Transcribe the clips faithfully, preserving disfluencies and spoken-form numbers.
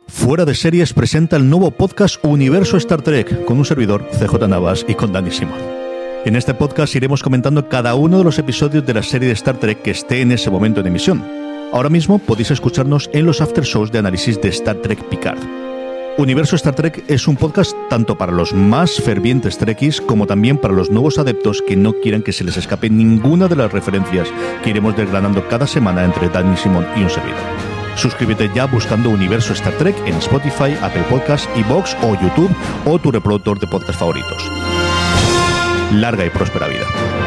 Fuera de Series presenta el nuevo podcast Universo Star Trek, con un servidor, C J Navas, y con Dani Simón. En este podcast iremos comentando cada uno de los episodios de la serie de Star Trek que esté en ese momento en emisión. Ahora mismo podéis escucharnos en los after shows de análisis de Star Trek Picard. Universo Star Trek es un podcast tanto para los más fervientes trekkies como también para los nuevos adeptos que no quieran que se les escape ninguna de las referencias que iremos desgranando cada semana entre Dani Simón y un servidor. Suscríbete ya buscando Universo Star Trek en Spotify, Apple Podcasts, iVoox o YouTube o tu reproductor de podcast favoritos. Larga y próspera vida.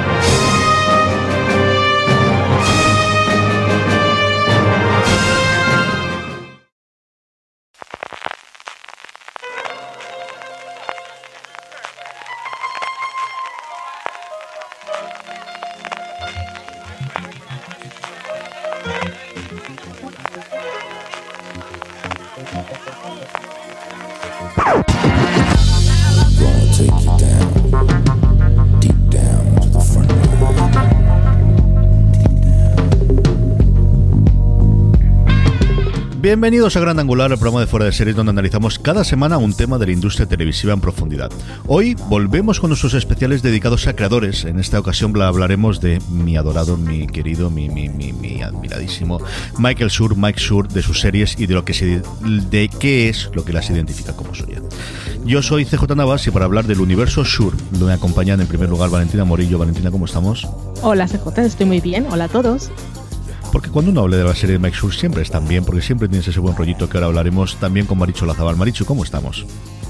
Bienvenidos a Gran Angular, el programa de Fuera de Series donde analizamos cada semana un tema de la industria televisiva en profundidad. Hoy volvemos con nuestros especiales dedicados a creadores. En esta ocasión hablaremos de mi adorado, mi querido, mi, mi, mi, mi admiradísimo Michael Schur, Mike Schur, de sus series y de lo que se, de qué es lo que las identifica como suya. Yo soy C J Navas y para hablar del universo Schur me acompañan en primer lugar Valentina Morillo. Valentina, ¿cómo estamos? Hola C J, estoy muy bien. Hola a todos. Porque cuando uno habla de la serie de Mike Schur siempre están bien, porque siempre tienes ese buen rollito que ahora hablaremos también con Marichu Lazabal. Marichu, ¿cómo estamos?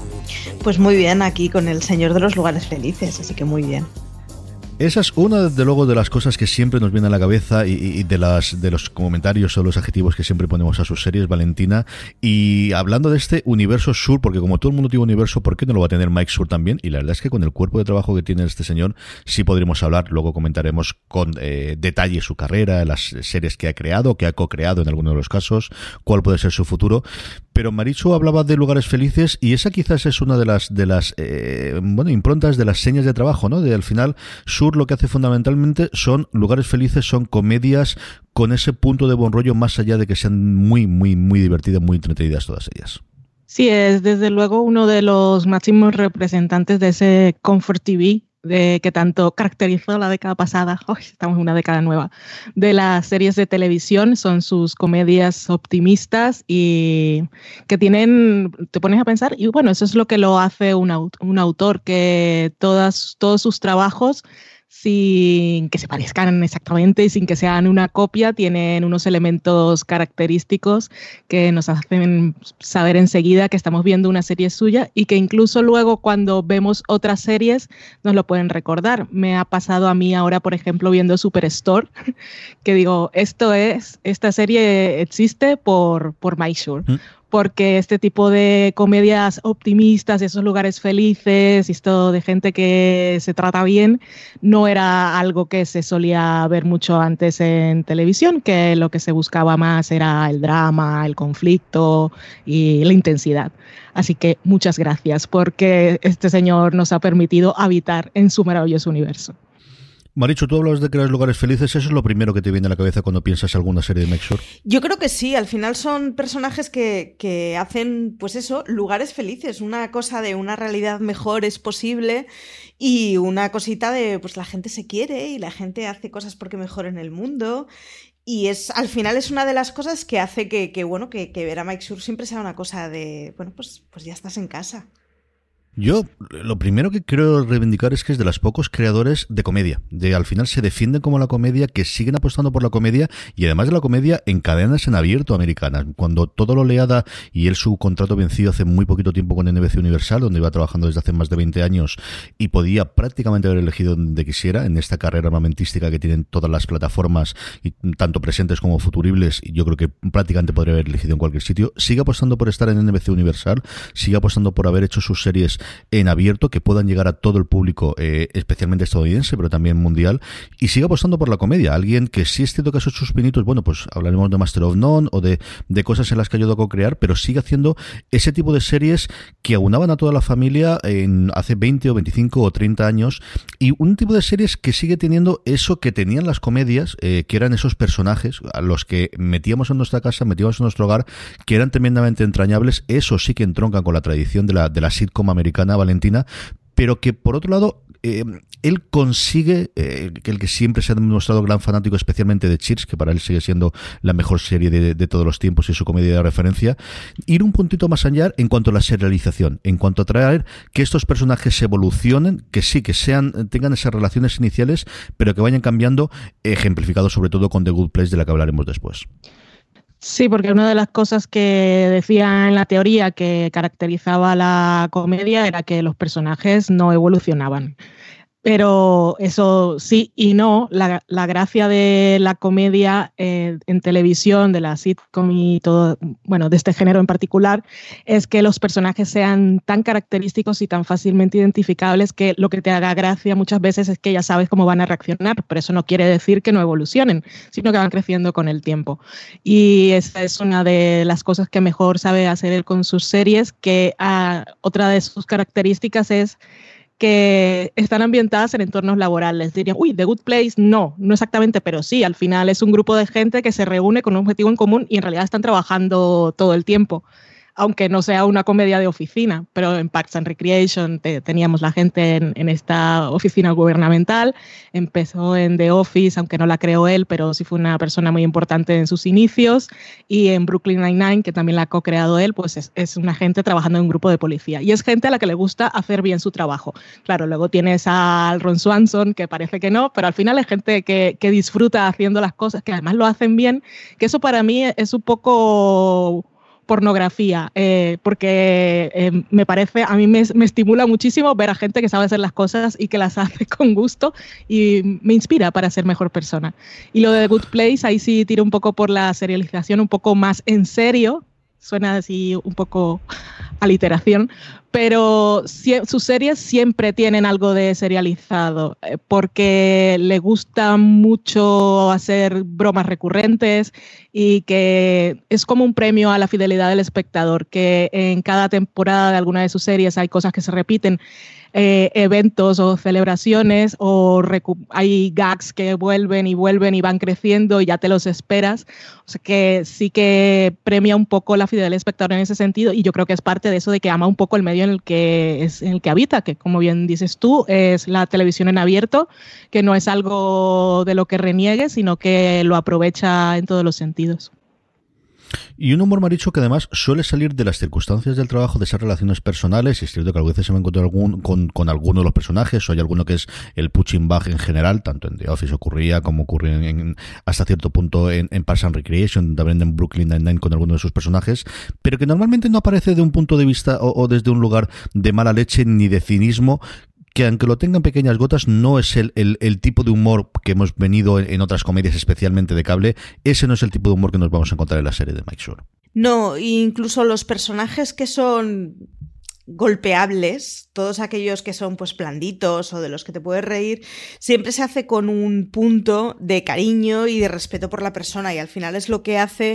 Pues muy bien, aquí con el señor de los lugares felices, así que muy bien. Esa es una, desde luego, de las cosas que siempre nos viene a la cabeza y, y de las de los comentarios o los adjetivos que siempre ponemos a sus series, Valentina. Y hablando de este universo Schur, porque como todo el mundo tiene universo, ¿por qué no lo va a tener Mike Schur también? Y la verdad es que con el cuerpo de trabajo que tiene este señor, sí podremos hablar. Luego comentaremos con eh, detalle su carrera, las series que ha creado, que ha co-creado en algunos de los casos, cuál puede ser su futuro. Pero Marichu hablaba de lugares felices y esa quizás es una de las de las eh, bueno improntas de las señas de trabajo, ¿no? De al final Schur lo que hace fundamentalmente son lugares felices, son comedias con ese punto de buen rollo más allá de que sean muy muy muy divertidas, muy entretenidas todas ellas. Sí, es desde luego uno de los máximos representantes de ese Comfort T V de que tanto caracterizó la década pasada, oh, estamos en una década nueva, de las series de televisión. Son sus comedias optimistas y que tienen, te pones a pensar, y bueno, eso es lo que lo hace un, un autor, que todas, todos sus trabajos, sin que se parezcan exactamente y sin que sean una copia, tienen unos elementos característicos que nos hacen saber enseguida que estamos viendo una serie suya y que incluso luego cuando vemos otras series nos lo pueden recordar. Me ha pasado a mí ahora, por ejemplo, viendo Superstore, que digo, esto es, esta serie existe por, por Mike Schur. ¿Mm? Porque este tipo de comedias optimistas, esos lugares felices, esto de gente que se trata bien, no era algo que se solía ver mucho antes en televisión, que lo que se buscaba más era el drama, el conflicto y la intensidad. Así que muchas gracias, porque este señor nos ha permitido habitar en su maravilloso universo. Marichu, tú hablas de crear lugares felices, ¿eso es lo primero que te viene a la cabeza cuando piensas alguna serie de Mike Schur? Yo creo que sí, al final son personajes que, que hacen, pues eso, lugares felices, una cosa de una realidad mejor es posible y una cosita de, pues la gente se quiere y la gente hace cosas porque mejoren el mundo. Y es, al final es una de las cosas que hace que, que bueno, que, que ver a Mike Schur siempre sea una cosa de, bueno, pues, pues ya estás en casa. Yo lo primero que quiero reivindicar es que es de los pocos creadores de comedia, de al final se defienden como la comedia, que siguen apostando por la comedia y además de la comedia en cadenas en abierto americanas. Cuando todo lo leada y él su contrato vencido hace muy poquito tiempo con N B C Universal, donde iba trabajando desde hace más de veinte años y podía prácticamente haber elegido donde quisiera en esta carrera armamentística que tienen todas las plataformas, y tanto presentes como futuribles, y yo creo que prácticamente podría haber elegido en cualquier sitio. Sigue apostando por estar en N B C Universal, sigue apostando por haber hecho sus series en abierto que puedan llegar a todo el público, eh, especialmente estadounidense, pero también mundial, y sigue apostando por la comedia. Alguien que sí es cierto que ha hecho sus pinitos, bueno, pues hablaremos de Master of None o de, de cosas en las que ha ayudado a co-crear, pero sigue haciendo ese tipo de series que aunaban a toda la familia en hace veinte o veinticinco o treinta años, y un tipo de series que sigue teniendo eso que tenían las comedias, eh, que eran esos personajes a los que metíamos en nuestra casa, metíamos en nuestro hogar, que eran tremendamente entrañables. Eso sí que entroncan con la tradición de la, de la sitcom americana, Valentina, pero que por otro lado eh, él consigue, eh, que el que siempre se ha demostrado gran fanático, especialmente de Cheers, que para él sigue siendo la mejor serie de, de todos los tiempos y su comedia de referencia, ir un puntito más allá en cuanto a la serialización, en cuanto a traer que estos personajes se evolucionen, que sí, que sean, tengan esas relaciones iniciales, pero que vayan cambiando, ejemplificado sobre todo con The Good Place, de la que hablaremos después. Sí, porque una de las cosas que decía en la teoría que caracterizaba la comedia era que los personajes no evolucionaban. Pero eso sí y no. La, la gracia de la comedia eh, en televisión, de la sitcom y todo, bueno, de este género en particular, es que los personajes sean tan característicos y tan fácilmente identificables que lo que te haga gracia muchas veces es que ya sabes cómo van a reaccionar, pero eso no quiere decir que no evolucionen, sino que van creciendo con el tiempo. Y esa es una de las cosas que mejor sabe hacer él con sus series, que ah, otra de sus características es que están ambientadas en entornos laborales. Dirían, uy, The Good Place, no, no exactamente, pero sí, al final es un grupo de gente que se reúne con un objetivo en común y en realidad están trabajando todo el tiempo, aunque no sea una comedia de oficina, pero en Parks and Recreation te, teníamos la gente en, en esta oficina gubernamental, empezó en The Office, aunque no la creó él, pero sí fue una persona muy importante en sus inicios, y en Brooklyn Nine-Nine, que también la ha co-creado él, pues es, es una gente trabajando en un grupo de policía, y es gente a la que le gusta hacer bien su trabajo. Claro, luego tienes a Ron Swanson, que parece que no, pero al final es gente que, que disfruta haciendo las cosas, que además lo hacen bien, que eso para mí es un poco pornografía, eh, porque eh, me parece, a mí me, me estimula muchísimo ver a gente que sabe hacer las cosas y que las hace con gusto, y me inspira para ser mejor persona. Y lo de The Good Place, ahí sí tiro un poco por la serialización, un poco más en serio, suena así un poco aliteración, pero si, sus series siempre tienen algo de serializado, eh, porque le gusta mucho hacer bromas recurrentes y que es como un premio a la fidelidad del espectador, que en cada temporada de alguna de sus series hay cosas que se repiten, eh, eventos o celebraciones, o recu- hay gags que vuelven y vuelven y van creciendo y ya te los esperas. O sea que sí que premia un poco la fidelidad del espectador en ese sentido, y yo creo que es parte de eso de que ama un poco el medio en el que es, en el que habita, que como bien dices tú, es la televisión en abierto, que no es algo de lo que reniegue, sino que lo aprovecha en todos los sentidos. Y un humor, Maricho, que además suele salir de las circunstancias del trabajo, de esas relaciones personales, y es cierto que a veces se me encuentra algún, con, con alguno de los personajes, o hay alguno que es el punching bag en general, tanto en The Office ocurría como ocurre en, en, hasta cierto punto en, en Parks and Recreation, también en Brooklyn Nine-Nine con alguno de sus personajes, pero que normalmente no aparece de un punto de vista o, o desde un lugar de mala leche ni de cinismo, que aunque lo tengan pequeñas gotas, no es el, el, el tipo de humor que hemos venido en, en otras comedias, especialmente de cable. Ese no es el tipo de humor que nos vamos a encontrar en la serie de Mike Schur. No, incluso los personajes que son golpeables, todos aquellos que son pues blanditos o de los que te puedes reír, siempre se hace con un punto de cariño y de respeto por la persona, y al final es lo que hace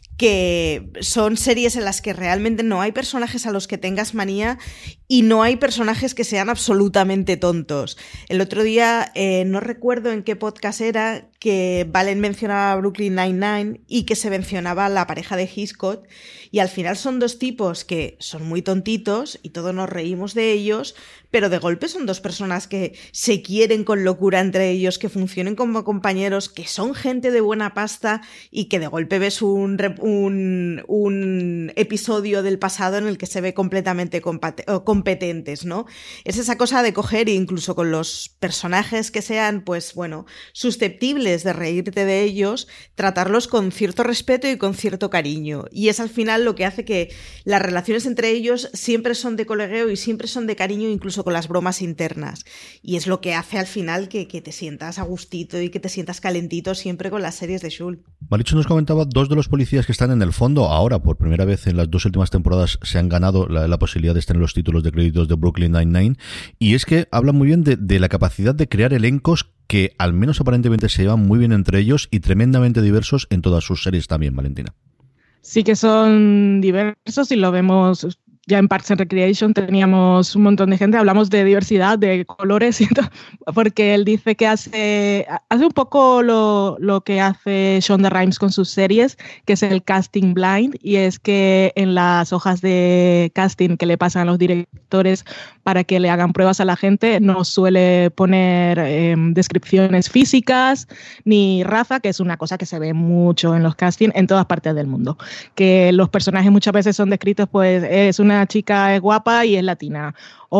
que son series en las que realmente no hay personajes a los que tengas manía y no hay personajes que sean absolutamente tontos. El otro día, eh, no recuerdo en qué podcast era, que Valen mencionaba a Brooklyn Nine-Nine y que se mencionaba la pareja de Hitchcock, y al final son dos tipos que son muy tontitos y todos nos reímos de ellos, pero de golpe son dos personas que se quieren con locura entre ellos, que funcionen como compañeros, que son gente de buena pasta, y que de golpe ves un, un, un episodio del pasado en el que se ve completamente competentes, ¿no? Es esa cosa de coger, incluso con los personajes que sean, pues bueno, susceptibles de reírte de ellos, tratarlos con cierto respeto y con cierto cariño, y es al final lo que hace que las relaciones entre ellos siempre son de colegueo y siempre son de cariño, incluso con las bromas internas, y es lo que hace al final que, que te sientas a gustito y que te sientas calentito siempre con las series de Schur. Maricho nos comentaba dos de los policías que están en el fondo. Ahora, por primera vez en las dos últimas temporadas, se han ganado la, la posibilidad de estar en los títulos de créditos de Brooklyn Nine-Nine. Y es que hablan muy bien de, de la capacidad de crear elencos que al menos aparentemente se llevan muy bien entre ellos y tremendamente diversos en todas sus series también, Valentina. Sí que son diversos y lo vemos ya en Parks and Recreation. Teníamos un montón de gente, hablamos de diversidad, de colores, y todo, porque él dice que hace, hace un poco lo, lo que hace Shonda Rhimes con sus series, que es el casting blind, y es que en las hojas de casting que le pasan a los directores para que le hagan pruebas a la gente, no suele poner eh, descripciones físicas ni raza, que es una cosa que se ve mucho en los castings en todas partes del mundo, que los personajes muchas veces son descritos, pues es una chica es guapa y es latina,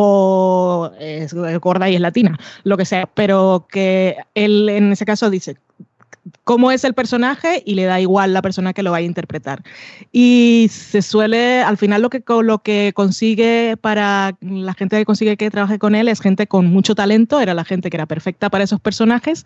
o es gorda y es latina, lo que sea, pero que él en ese caso dice cómo es el personaje y le da igual la persona que lo vaya a interpretar. Y se suele, al final lo que, lo que consigue para la gente que consigue que trabaje con él es gente con mucho talento, era la gente que era perfecta para esos personajes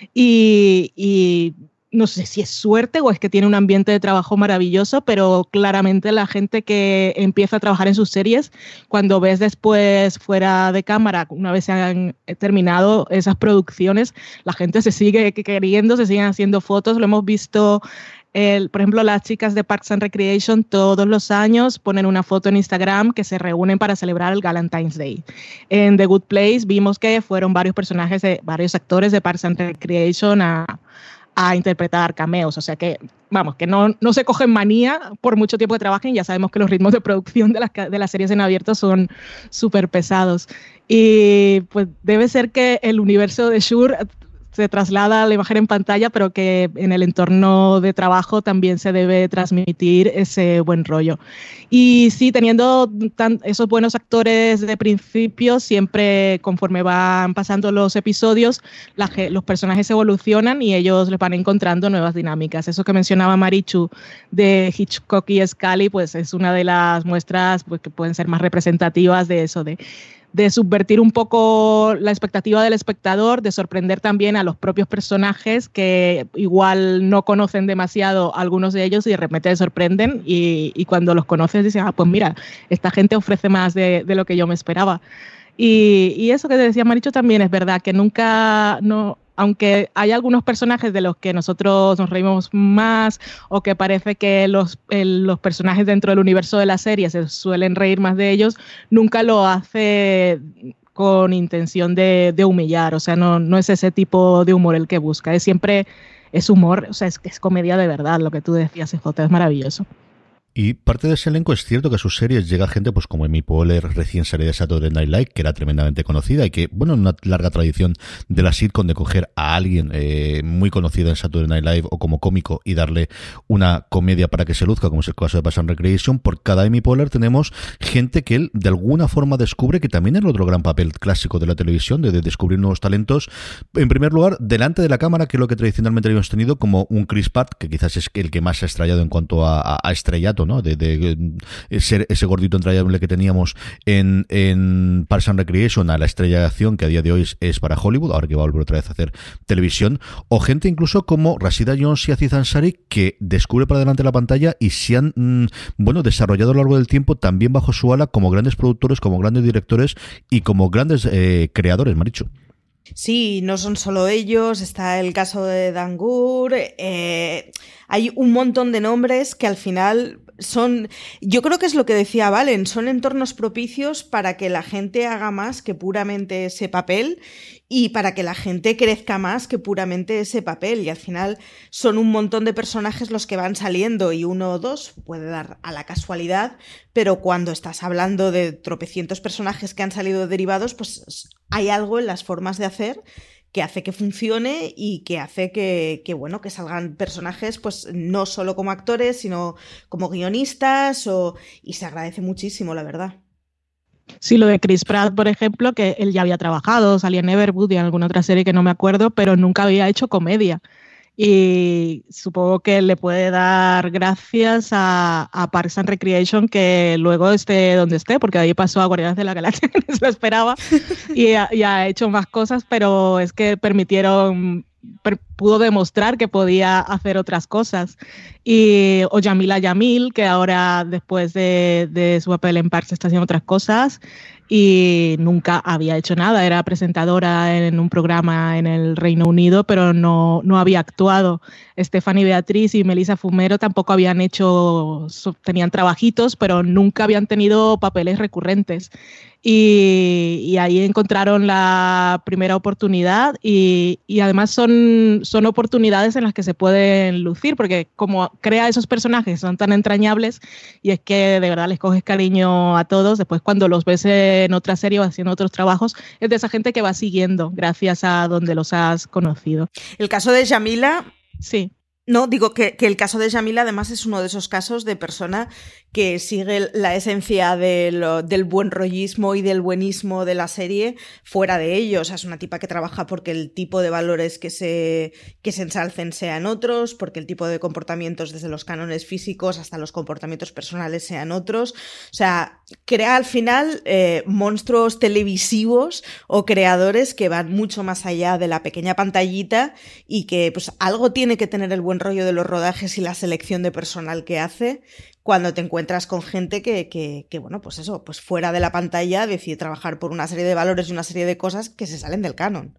y... y no sé si es suerte o es que tiene un ambiente de trabajo maravilloso, pero claramente la gente que empieza a trabajar en sus series, cuando ves después fuera de cámara, una vez se han terminado esas producciones, la gente se sigue queriendo, se siguen haciendo fotos, lo hemos visto. El, por ejemplo, las chicas de Parks and Recreation todos los años ponen una foto en Instagram que se reúnen para celebrar el Valentine's Day. En The Good Place vimos que fueron varios personajes, de, varios actores de Parks and Recreation a a interpretar cameos, o sea que, vamos, que no, no se cogen manía por mucho tiempo que trabajen, ya sabemos que los ritmos de producción de las, de las series en abierto son súper pesados. Y pues debe ser que el universo de Shure se traslada a la imagen en pantalla, pero que en el entorno de trabajo también se debe transmitir ese buen rollo. Y sí, teniendo tan, esos buenos actores de principio, siempre conforme van pasando los episodios, la, los personajes evolucionan y ellos les van encontrando nuevas dinámicas. Eso que mencionaba Marichu de Hitchcock y Scully, pues es una de las muestras pues, que pueden ser más representativas de eso, de de subvertir un poco la expectativa del espectador, de sorprender también a los propios personajes que igual no conocen demasiado algunos de ellos y de repente se sorprenden y, y cuando los conoces dices, ah, pues mira, esta gente ofrece más de, de lo que yo me esperaba. Y, y eso que te decía Maricho también es verdad, que nunca, no, aunque hay algunos personajes de los que nosotros nos reímos más o que parece que los, el, los personajes dentro del universo de la serie se suelen reír más de ellos, nunca lo hace con intención de, de humillar, o sea, no, no es ese tipo de humor el que busca, es siempre es humor, o sea, es, es comedia de verdad, lo que tú decías, J, es maravilloso. Y parte de ese elenco es cierto que a sus series llega gente pues como Amy Poehler, recién salida de Saturday Night Live, que era tremendamente conocida y que, bueno, una larga tradición de la sitcom de coger a alguien eh, muy conocido en Saturday Night Live o como cómico y darle una comedia para que se luzca, como es el caso de Parks and Recreation. Por cada Amy Poehler tenemos gente que él de alguna forma descubre, que también es otro gran papel clásico de la televisión, de, de descubrir nuevos talentos. En primer lugar, delante de la cámara, que es lo que tradicionalmente habíamos tenido, como un Chris Pratt, que quizás es el que más se ha estrellado en cuanto a, a, a estrellato, ¿no? De, de, de ser ese gordito entrañable que teníamos en, en Parks and Recreation, a la estrella de acción que a día de hoy es, es para Hollywood, ahora que va a volver otra vez a hacer televisión, o gente incluso como Rashida Jones y Aziz Ansari, que descubre para delante de la pantalla y se han, mmm, bueno, desarrollado a lo largo del tiempo también bajo su ala como grandes productores, como grandes directores y como grandes eh, creadores, Marichu. Sí, no son solo ellos, está el caso de Dan Goor, eh, hay un montón de nombres que al final son, yo creo que es lo que decía Valen, son entornos propicios para que la gente haga más que puramente ese papel y para que la gente crezca más que puramente ese papel, y al final son un montón de personajes los que van saliendo y uno o dos puede dar a la casualidad, pero cuando estás hablando de tropecientos personajes que han salido derivados, pues hay algo en las formas de hacer que hace que funcione y que hace que, que, bueno, que salgan personajes, pues no solo como actores, sino como guionistas, o, y se agradece muchísimo, la verdad. Sí, lo de Chris Pratt, por ejemplo, que él ya había trabajado, salía en Everwood y en alguna otra serie que no me acuerdo, pero nunca había hecho comedia. Y supongo que le puede dar gracias a, a Parks and Recreation que luego esté donde esté, porque de ahí pasó a Guardianes de la Galaxia, que no se lo esperaba, y ha, y ha hecho más cosas, pero es que permitieron pudo demostrar que podía hacer otras cosas. Y, o Jamila Jamil, que ahora después de, de su papel en Parks está haciendo otras cosas y nunca había hecho nada. Era presentadora en un programa en el Reino Unido, pero no, no había actuado. Stephanie Beatriz y Melissa Fumero tampoco habían hecho, tenían trabajitos, pero nunca habían tenido papeles recurrentes. Y, y ahí encontraron la primera oportunidad y, y además son, son oportunidades en las que se pueden lucir, porque como crea esos personajes, son tan entrañables y es que de verdad les coges cariño a todos. Después cuando los ves en otra serie o haciendo otros trabajos, es de esa gente que va siguiendo gracias a donde los has conocido. El caso de Jamila... Sí. No, digo que, que el caso de Jamila además es uno de esos casos de persona que sigue la esencia de lo, del buen rollismo y del buenismo de la serie fuera de ello. O sea, es una tipa que trabaja porque el tipo de valores que se, que se ensalcen sean otros, porque el tipo de comportamientos desde los cánones físicos hasta los comportamientos personales sean otros. O sea, crea al final eh, monstruos televisivos o creadores que van mucho más allá de la pequeña pantallita y que pues algo tiene que tener el buen rollo de los rodajes y la selección de personal que hace cuando te encuentras con gente que, que, que, bueno, pues eso, pues fuera de la pantalla decide trabajar por una serie de valores y una serie de cosas que se salen del canon.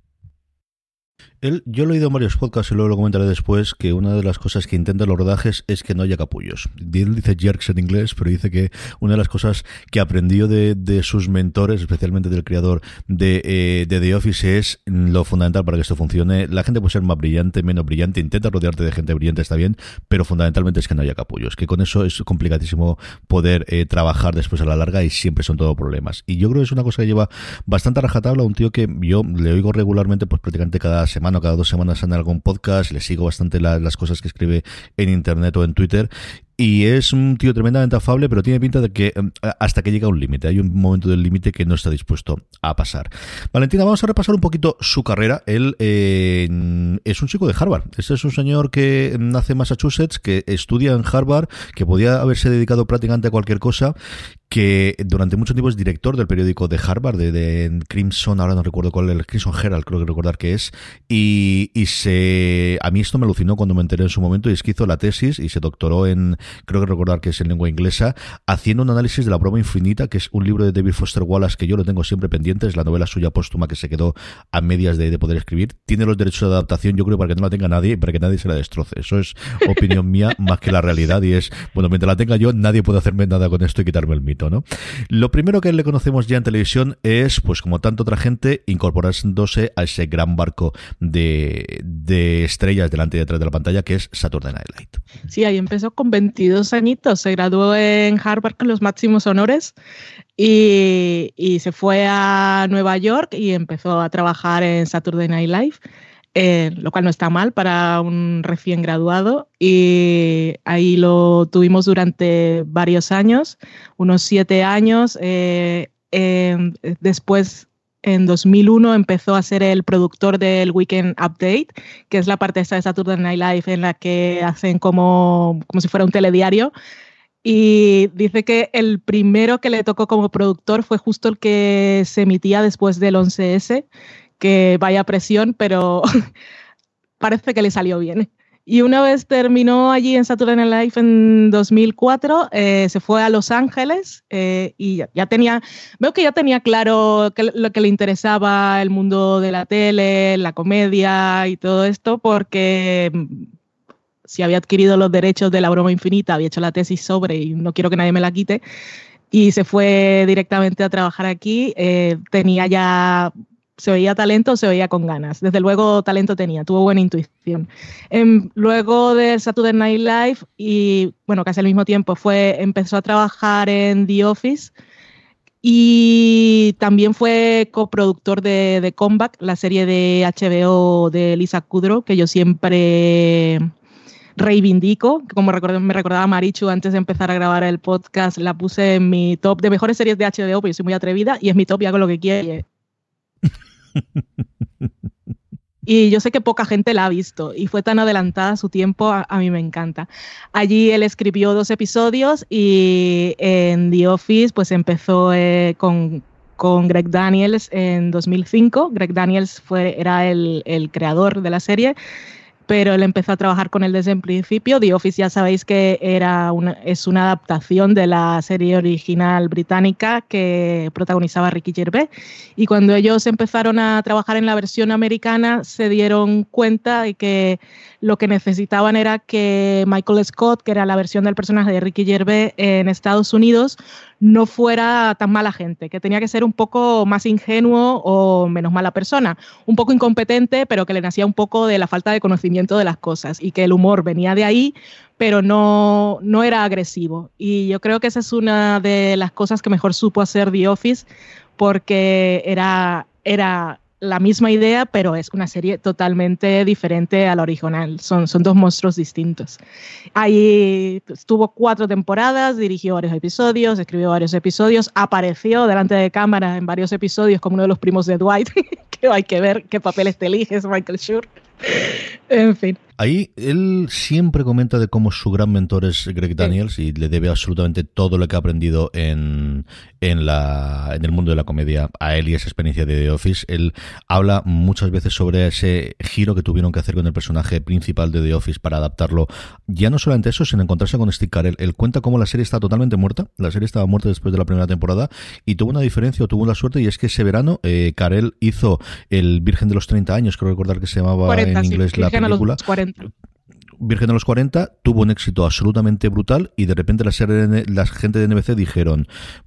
Él, yo lo he oído en varios podcasts y luego lo comentaré después, que una de las cosas que intenta en los rodajes es que no haya capullos. Él dice jerks en inglés, pero dice que una de las cosas que aprendió de, de sus mentores, especialmente del creador de, eh, de The Office, es lo fundamental para que esto funcione. La gente puede ser más brillante, menos brillante, intenta rodearte de gente brillante, está bien, pero fundamentalmente es que no haya capullos, que con eso es complicadísimo poder eh, trabajar después a la larga y siempre son todo problemas. Y yo creo que es una cosa que lleva bastante a rajatabla, un tío que yo le oigo regularmente, pues prácticamente cada semana o cada dos semanas en algún podcast, le sigo bastante la, las cosas que escribe en internet o en Twitter. Y es un tío tremendamente afable, pero tiene pinta de que hasta que llega a un límite. Hay un momento del límite que no está dispuesto a pasar. Valentina, vamos a repasar un poquito su carrera. Él eh, es un chico de Harvard. Este es un señor que nace en Massachusetts, que estudia en Harvard, que podía haberse dedicado prácticamente a cualquier cosa, que durante mucho tiempo es director del periódico de Harvard, de, de Crimson, ahora no recuerdo cuál, el Crimson Herald, creo que recordar que es, y, y se a mí esto me alucinó cuando me enteré en su momento, y es que hizo la tesis y se doctoró en, creo que recordar que es en lengua inglesa, haciendo un análisis de La broma infinita, que es un libro de David Foster Wallace que yo lo tengo siempre pendiente, es la novela suya póstuma que se quedó a medias de, de poder escribir. Tiene los derechos de adaptación, yo creo, para que no la tenga nadie y para que nadie se la destroce. Eso es opinión mía más que la realidad, y es, bueno, mientras la tenga yo, nadie puede hacerme nada con esto y quitarme el mito, ¿no? Lo primero que le conocemos ya en televisión es, pues como tanta otra gente, incorporándose a ese gran barco de, de estrellas delante y detrás de la pantalla que es Saturday Night Live. Sí, ahí empezó con veintidós añitos, se graduó en Harvard con los máximos honores y, y se fue a Nueva York y empezó a trabajar en Saturday Night Live. Eh, lo cual no está mal para un recién graduado, y ahí lo tuvimos durante varios años, unos siete años. Eh, eh, después, en dos mil uno, empezó a ser el productor del Weekend Update, que es la parte esta de Saturday Night Live en la que hacen como, como si fuera un telediario. Y dice que el primero que le tocó como productor fue justo el que se emitía después del once ese, que vaya presión, pero parece que le salió bien. Y una vez terminó allí en Saturday Night Live en dos mil cuatro, eh, se fue a Los Ángeles eh, y ya, ya tenía, veo que ya tenía claro que lo que le interesaba el mundo de la tele, la comedia y todo esto, porque si había adquirido los derechos de La broma infinita, había hecho la tesis sobre y no quiero que nadie me la quite, y se fue directamente a trabajar aquí. Eh, tenía ya... Se veía talento, se veía con ganas. Desde luego talento tenía, tuvo buena intuición. Eh, luego de Saturday Night Live, y bueno, casi al mismo tiempo, fue, empezó a trabajar en The Office y también fue coproductor de, de Comeback, la serie de H B O de Lisa Kudrow, que yo siempre reivindico. Como record- me recordaba Marichu antes de empezar a grabar el podcast, la puse en mi top de mejores series de H B O, porque yo soy muy atrevida, y es mi top y hago lo que quiero. Y yo sé que poca gente la ha visto y fue tan adelantada a su tiempo, a, a mí me encanta. Allí él escribió dos episodios y en The Office pues empezó eh, con, con Greg Daniels en dos mil cinco. Greg Daniels fue, era el, el creador de la serie, pero él empezó a trabajar con él desde el principio. The Office, ya sabéis que era una, es una adaptación de la serie original británica que protagonizaba Ricky Gervais, y cuando ellos empezaron a trabajar en la versión americana se dieron cuenta de que lo que necesitaban era que Michael Scott, que era la versión del personaje de Ricky Gervais en Estados Unidos, no fuera tan mala gente, que tenía que ser un poco más ingenuo o menos mala persona, un poco incompetente, pero que le nacía un poco de la falta de conocimiento de las cosas, y que el humor venía de ahí, pero no, no era agresivo. Y yo creo que esa es una de las cosas que mejor supo hacer The Office, porque era, era la misma idea, pero es una serie totalmente diferente a la original. Son, son dos monstruos distintos. Ahí estuvo cuatro temporadas, dirigió varios episodios, escribió varios episodios, apareció delante de cámara en varios episodios como uno de los primos de Dwight, que hay que ver qué papeles te eliges, Michael Schur. En fin. Ahí él siempre comenta de cómo su gran mentor es Greg Daniels, sí, y le debe absolutamente todo lo que ha aprendido en, en, la, en el mundo de la comedia a él y esa experiencia de The Office. Él habla muchas veces sobre ese giro que tuvieron que hacer con el personaje principal de The Office para adaptarlo. Ya no solamente eso, sino encontrarse con Steve Carell. Él cuenta cómo la serie está totalmente muerta. La serie estaba muerta después de la primera temporada y tuvo una diferencia o tuvo la suerte, y es que ese verano eh, Carell hizo El Virgen de los treinta años, creo recordar que se llamaba cuarenta, en inglés sí, la película. Virgen a los cuarenta, tuvo un éxito absolutamente brutal, y de repente la serie de, la gente de N B C dijeron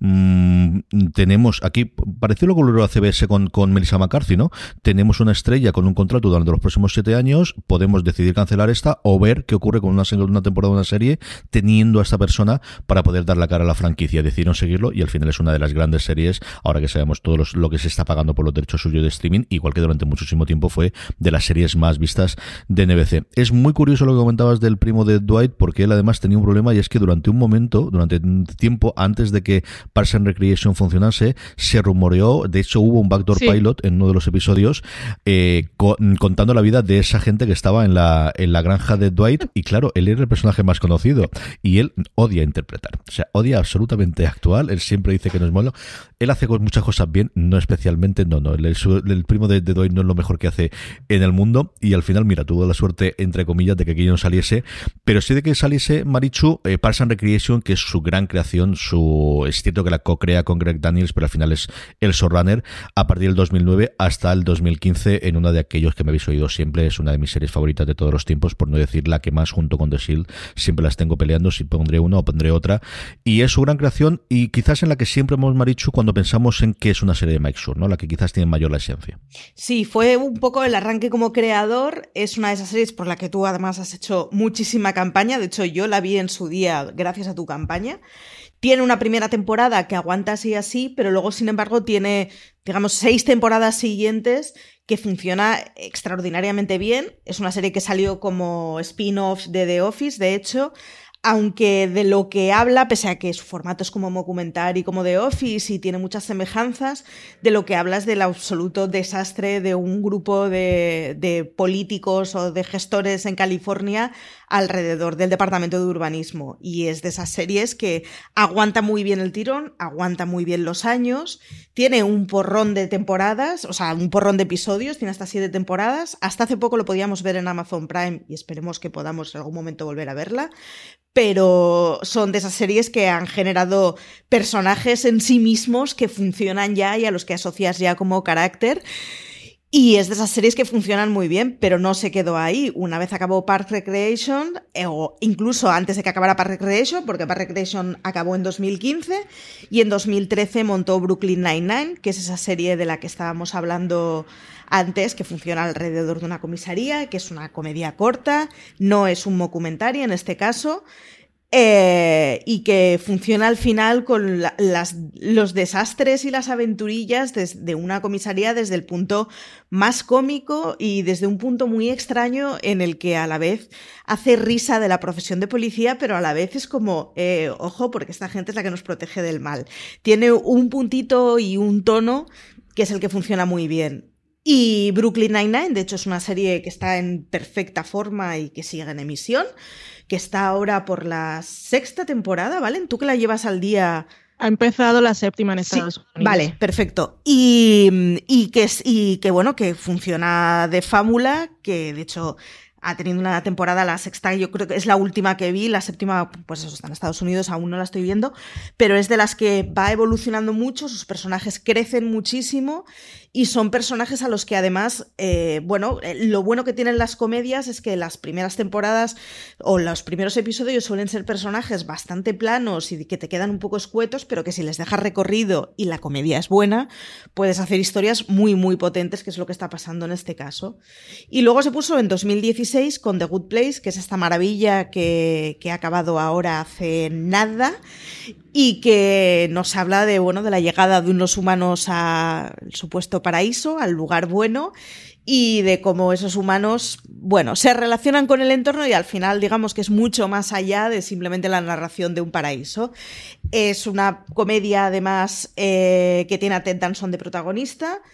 mmm, tenemos aquí, pareció lo que ocurrió a C B S con, con Melissa McCarthy, ¿no? Tenemos una estrella con un contrato durante los próximos siete años, podemos decidir cancelar esta o ver qué ocurre con una, una temporada de una serie teniendo a esta persona para poder dar la cara a la franquicia. Decidieron seguirlo y al final es una de las grandes series, ahora que sabemos todo los, lo que se está pagando por los derechos suyos de streaming, igual que durante muchísimo tiempo fue de las series más vistas de N B C. Es muy curioso lo que comentabas del primo de Dwight, porque él además tenía un problema, y es que durante un momento, durante un tiempo antes de que Parks and Recreation funcionase, se rumoreó, de hecho hubo un backdoor sí. pilot en uno de los episodios eh, con, contando la vida de esa gente que estaba en la, en la granja de Dwight, y claro, él era el personaje más conocido y él odia interpretar, o sea, odia absolutamente actuar. Él siempre dice que no es malo. Él hace muchas cosas bien, no especialmente, no, no, el, el primo de, de Dwight no es lo mejor que hace en el mundo, y al final, mira, tuvo la suerte, entre comillas, de que aquello no saliese, pero sí de que saliese Marichu, eh, Parks and Recreation, que es su gran creación, su es cierto que la co-crea con Greg Daniels, pero al final es el showrunner, a partir del dos mil nueve hasta el dos mil quince, en una de aquellos que me habéis oído siempre, es una de mis series favoritas de todos los tiempos, por no decir la que más, junto con The Shield, siempre las tengo peleando, si pondré una o pondré otra, y es su gran creación, y quizás en la que siempre hemos, Marichu, cuando pensamos en que es una serie de Mike Schur, ¿no? La que quizás tiene mayor la esencia. Sí, fue un poco el arranque como creador, es una de esas series por la que tú además has hecho muchísima campaña, de hecho yo la vi en su día gracias a tu campaña. Tiene una primera temporada que aguanta así así, pero luego, sin embargo, tiene, digamos, seis temporadas siguientes que funciona extraordinariamente bien. Es una serie que salió como spin-off de The Office, de hecho, aunque de lo que habla, pese a que su formato es como documental como The Office y tiene muchas semejanzas, de lo que habla es del absoluto desastre de un grupo de, de políticos o de gestores en California alrededor del departamento de urbanismo, y es de esas series que aguanta muy bien el tirón, aguanta muy bien los años, tiene un porrón de temporadas, o sea, un porrón de episodios, tiene hasta siete temporadas, hasta hace poco lo podíamos ver en Amazon Prime y esperemos que podamos en algún momento volver a verla, pero son de esas series que han generado personajes en sí mismos que funcionan ya y a los que asocias ya como carácter. Y es de esas series que funcionan muy bien, pero no se quedó ahí. Una vez acabó Parks Recreation, eh, o incluso antes de que acabara Parks Recreation, porque Parks Recreation acabó en dos mil quince, y en dos mil trece montó Brooklyn Nine-Nine, que es esa serie de la que estábamos hablando antes, que funciona alrededor de una comisaría, que es una comedia corta, no es un mockumentary en este caso, Eh, y que funciona al final con la, las, los desastres y las aventurillas de, de una comisaría desde el punto más cómico y desde un punto muy extraño en el que a la vez hace risa de la profesión de policía, pero a la vez es como, eh, ojo, porque esta gente es la que nos protege del mal. Tiene un puntito y un tono que es el que funciona muy bien. Y Brooklyn Nine-Nine, de hecho, es una serie que está en perfecta forma y que sigue en emisión, que está ahora por la sexta temporada, ¿vale? Tú que la llevas al día, Ha empezado la séptima en Estados sí, Unidos. Vale, perfecto. Y, y, que, y que bueno, que funciona de fábula, que de hecho ha tenido una temporada, la sexta, yo creo que es la última que vi, la séptima, pues eso, está en Estados Unidos, aún no la estoy viendo, pero es de las que va evolucionando mucho, sus personajes crecen muchísimo y son personajes a los que además, eh, bueno, lo bueno que tienen las comedias es que las primeras temporadas o los primeros episodios suelen ser personajes bastante planos y que te quedan un poco escuetos, pero que si les dejas recorrido y la comedia es buena, puedes hacer historias muy, muy potentes, que es lo que está pasando en este caso. Y luego se puso en dos mil dieciséis con The Good Place, que es esta maravilla que, que ha acabado ahora hace nada y que nos habla de, bueno, de la llegada de unos humanos al supuesto paraíso, al lugar bueno, y de cómo esos humanos, bueno, se relacionan con el entorno y al final digamos que es mucho más allá de simplemente la narración de un paraíso. Es una comedia además eh, que tiene a Ted Danson de protagonista,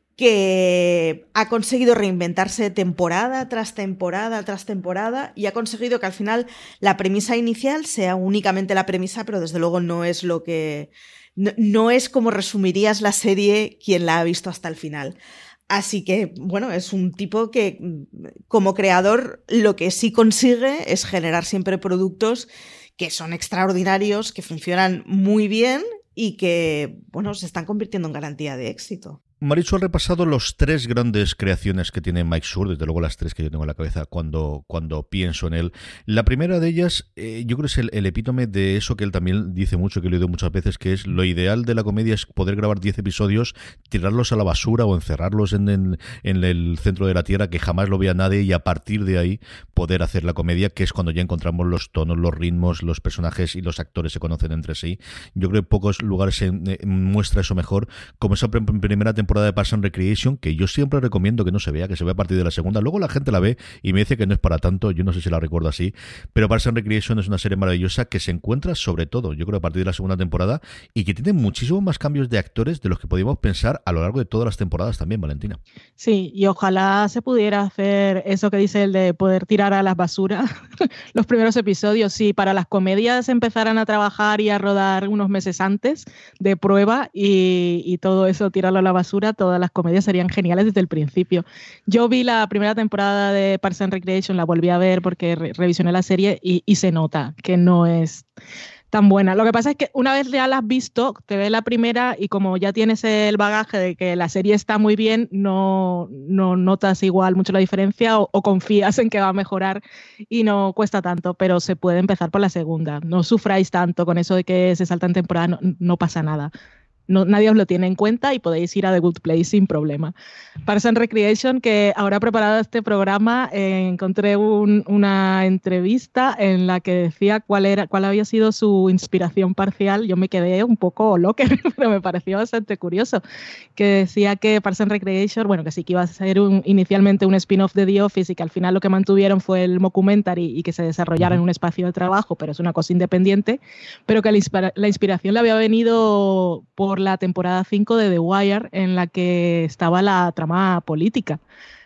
que ha conseguido reinventarse temporada tras temporada tras temporada y ha conseguido que al final la premisa inicial sea únicamente la premisa, pero desde luego no es lo que... no, no es como resumirías la serie quien la ha visto hasta el final. Así que, bueno, es un tipo que como creador lo que sí consigue es generar siempre productos que son extraordinarios, que funcionan muy bien y que, bueno, se están convirtiendo en garantía de éxito. Marichu ha repasado los tres grandes creaciones que tiene Mike Schur, desde luego las tres que yo tengo en la cabeza cuando, cuando pienso en él. La primera de ellas, eh, yo creo que es el, el epítome de eso que él también dice mucho, que lo he oído muchas veces, que es lo ideal de la comedia es poder grabar diez episodios, tirarlos a la basura o encerrarlos en, en, en el centro de la tierra, que jamás lo vea nadie, y a partir de ahí poder hacer la comedia, que es cuando ya encontramos los tonos, los ritmos, los personajes y los actores se conocen entre sí. Yo creo que pocos lugares se eh, muestra eso mejor, como esa pr- primera temporada de Parks and Recreation, que yo siempre recomiendo que no se vea, que se vea a partir de la segunda. Luego la gente la ve y me dice que no es para tanto, yo no sé si la recuerdo así, pero Parks and Recreation es una serie maravillosa que se encuentra sobre todo, yo creo, a partir de la segunda temporada y que tiene muchísimos más cambios de actores de los que podíamos pensar a lo largo de todas las temporadas también, Valentina. Sí, y ojalá se pudiera hacer eso que dice el de poder tirar a las basuras los primeros episodios. Si para las comedias empezaran a trabajar y a rodar unos meses antes de prueba y, y todo eso, tirarlo a la basura, todas las comedias serían geniales desde el principio. Yo vi la primera temporada de Parks and Recreation, la volví a ver porque re- revisioné la serie y, y se nota que no es tan buena. Lo que pasa es que una vez ya la has visto, te ves la primera y como ya tienes el bagaje de que la serie está muy bien, no, no notas igual mucho la diferencia o, o confías en que va a mejorar y no cuesta tanto, pero se puede empezar por la segunda. No sufráis tanto con eso de que se saltan temporada, no, no pasa nada. No, nadie os lo tiene en cuenta y podéis ir a The Good Place sin problema. Parks and Recreation, que ahora preparado este programa, eh, encontré un, una entrevista en la que decía cuál era, cuál había sido su inspiración parcial. Yo me quedé un poco loca, pero me pareció bastante curioso. Que decía que Parks and Recreation, bueno, que sí que iba a ser un, inicialmente un spin-off de The Office y que al final lo que mantuvieron fue el mockumentary y que se desarrollara en un espacio de trabajo, pero es una cosa independiente, pero que la, inspira- la inspiración le había venido por la temporada cinco de The Wire, en la que estaba la trama política.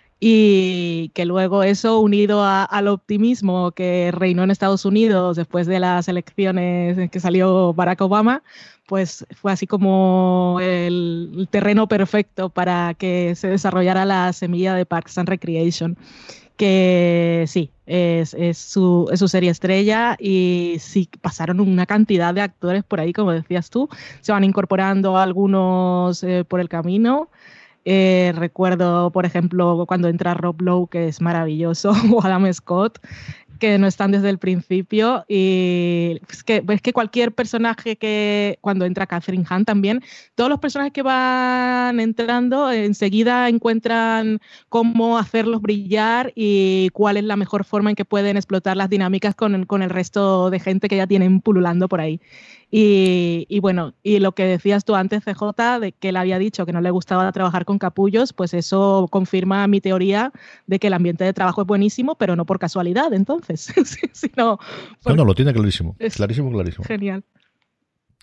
Y que luego eso, unido a, al optimismo que reinó en Estados Unidos después de las elecciones en que salió Barack Obama, pues fue así como el, el terreno perfecto para que se desarrollara la semilla de Parks and Recreation. Que sí, es, es, su, es su serie estrella y sí pasaron una cantidad de actores por ahí, como decías tú, se van incorporando algunos eh, por el camino. Eh, recuerdo, por ejemplo, cuando entra Rob Lowe, que es maravilloso, o Adam Scott, que no están desde el principio, y es que, es que cualquier personaje que, cuando entra Catherine Hahn también, todos los personajes que van entrando enseguida encuentran cómo hacerlos brillar y cuál es la mejor forma en que pueden explotar las dinámicas con, con el resto de gente que ya tienen pululando por ahí. Y, y bueno, y lo que decías tú antes, C J, de que él había dicho que no le gustaba trabajar con capullos, pues eso confirma mi teoría de que el ambiente de trabajo es buenísimo, pero no por casualidad, entonces, sino... Por... No, no, lo tiene clarísimo, es clarísimo, clarísimo. Genial.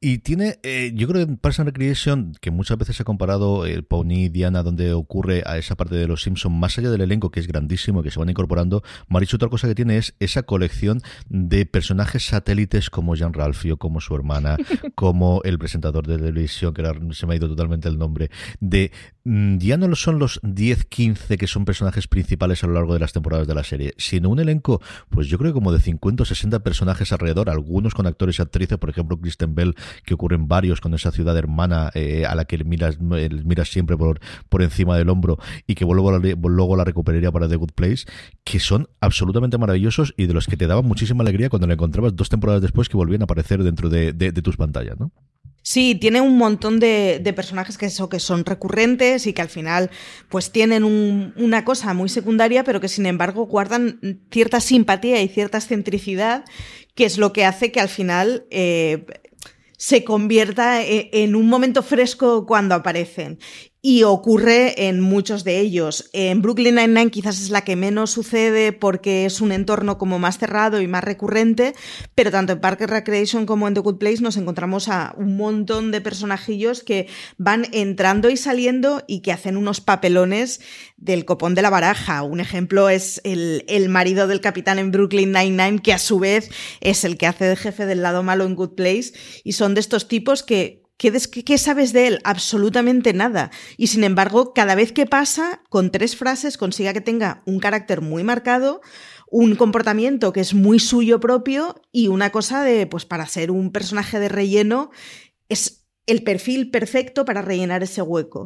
Y tiene, eh, yo creo que en Parks and Recreation, que muchas veces se ha comparado el Pony, Diana, donde ocurre a esa parte de los Simpsons, más allá del elenco, que es grandísimo, que se van incorporando, Marichu, otra cosa que tiene es esa colección de personajes satélites como Jean Ralphio, como su hermana, como el presentador de televisión, que ahora se me ha ido totalmente el nombre, de mm, ya no son los diez, quince que son personajes principales a lo largo de las temporadas de la serie, sino un elenco, pues yo creo que como de cincuenta o sesenta personajes alrededor, algunos con actores y actrices, por ejemplo Kristen Bell, que ocurren varios con esa ciudad hermana eh, a la que miras, miras siempre por, por encima del hombro y que luego, luego la recuperaría para The Good Place, que son absolutamente maravillosos y de los que te daban muchísima alegría cuando le encontrabas dos temporadas después que volvían a aparecer dentro de, de, de tus pantallas, ¿no? Sí, tiene un montón de, de personajes que, eso, que son recurrentes y que al final pues tienen un, una cosa muy secundaria, pero que sin embargo guardan cierta simpatía y cierta excentricidad, que es lo que hace que al final eh, se convierta en un momento fresco cuando aparecen. Y ocurre en muchos de ellos. En Brooklyn Nine-Nine quizás es la que menos sucede porque es un entorno como más cerrado y más recurrente, pero tanto en Parks and Recreation como en The Good Place nos encontramos a un montón de personajillos que van entrando y saliendo y que hacen unos papelones del copón de la baraja. Un ejemplo es el, el marido del capitán en Brooklyn Nine-Nine, que a su vez es el que hace de jefe del lado malo en Good Place, y son de estos tipos que ¿Qué, ¿Qué sabes de él? Absolutamente nada. Y sin embargo, cada vez que pasa, con tres frases consigue que tenga un carácter muy marcado, un comportamiento que es muy suyo propio y una cosa de, pues para ser un personaje de relleno, es el perfil perfecto para rellenar ese hueco.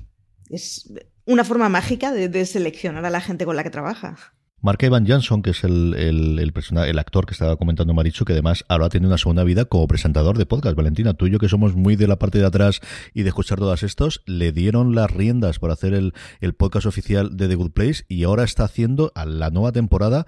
Es una forma mágica de, de seleccionar a la gente con la que trabaja. Mark Evan Johnson, que es el, el, el, persona, el actor que estaba comentando Marichu, que además ahora ha tenido una segunda vida como presentador de podcast. Valentina, tú y yo, que somos muy de la parte de atrás y de escuchar todas estos, le dieron las riendas para hacer el, el podcast oficial de The Good Place y ahora está haciendo a la nueva temporada.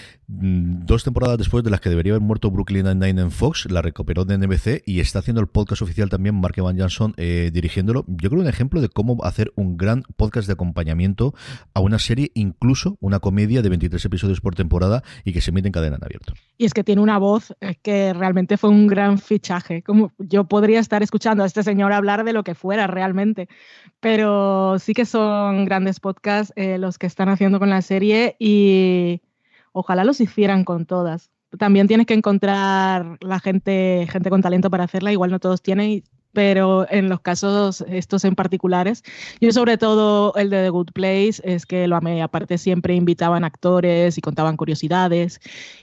Dos temporadas después de las que debería haber muerto Brooklyn Nine-Nine en Fox, la recuperó de N B C y está haciendo el podcast oficial también Mark Evan Johnson eh, dirigiéndolo. Yo creo un ejemplo de cómo hacer un gran podcast de acompañamiento a una serie, incluso una comedia de veintitrés episodios por temporada y que se emite en cadena en abierto. Y es que tiene una voz que realmente fue un gran fichaje. Como yo podría estar escuchando a este señor hablar de lo que fuera realmente, pero sí que son grandes podcasts eh, los que están haciendo con la serie y ojalá los hicieran con todas. También tienes que encontrar la gente, gente con talento para hacerla, igual no todos tienen, pero en los casos estos en particulares, yo sobre todo el de The Good Place es que lo amé. Aparte siempre invitaban actores y contaban curiosidades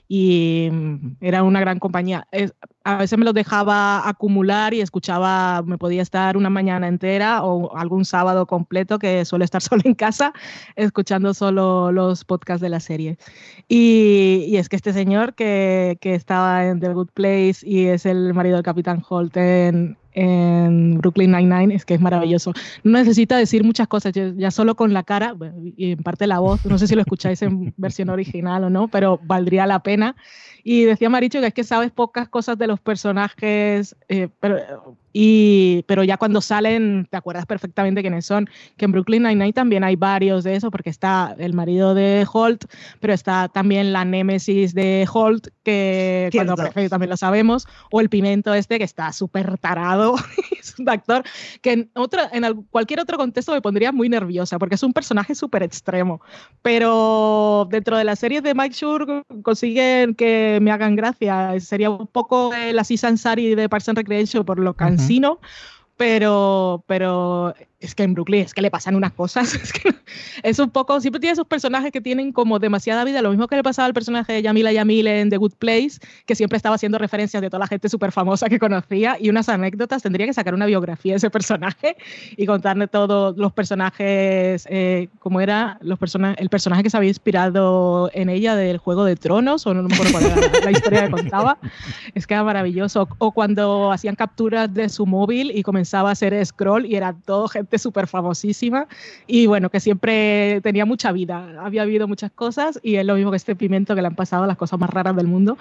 y era una gran compañía. Es, a veces me los dejaba acumular y escuchaba, me podía estar una mañana entera o algún sábado completo, que suelo estar solo en casa, escuchando solo los podcasts de la serie. Y, y es que este señor que, que estaba en The Good Place y es el marido del Capitán Holt en, en Brooklyn Nine-Nine, es que es maravilloso. No necesita decir muchas cosas, ya solo con la cara y en parte la voz, no sé si lo escucháis en versión original o no, pero valdría la pena. Y decía Marichu que es que sabes pocas cosas de los personajes, eh, pero, y, pero ya cuando salen te acuerdas perfectamente quiénes son. Que en Brooklyn Nine-Nine también hay varios de eso, porque está el marido de Holt, pero está también la némesis de Holt, que Cierto. Cuando aparece también lo sabemos, o el pimento este que está súper tarado, es un actor que en, otro, en cualquier otro contexto me pondría muy nerviosa, porque es un personaje súper extremo, pero dentro de las series de Mike Schur consiguen que me hagan gracia. Sería un poco el Aziz Ansari de Parks and Recreation por lo cansino, uh-huh. pero, pero es que en Brooklyn es que le pasan unas cosas. Es que es un poco, siempre tiene esos personajes que tienen como demasiada vida, lo mismo que le pasaba al personaje de Yamila Yamil en The Good Place, que siempre estaba haciendo referencias de toda la gente súper famosa que conocía y unas anécdotas. Tendría que sacar una biografía de ese personaje y contarle todos los personajes, eh, cómo era los persona- el personaje que se había inspirado en ella del Juego de Tronos, o no, no me acuerdo cuál era la, la historia que contaba. Es que era maravilloso. O cuando hacían capturas de su móvil y comenzaba a hacer scroll y era todo gente súper famosísima y bueno, que siempre tenía mucha vida, había habido muchas cosas y es lo mismo que este pimento, que le han pasado las cosas más raras del mundo.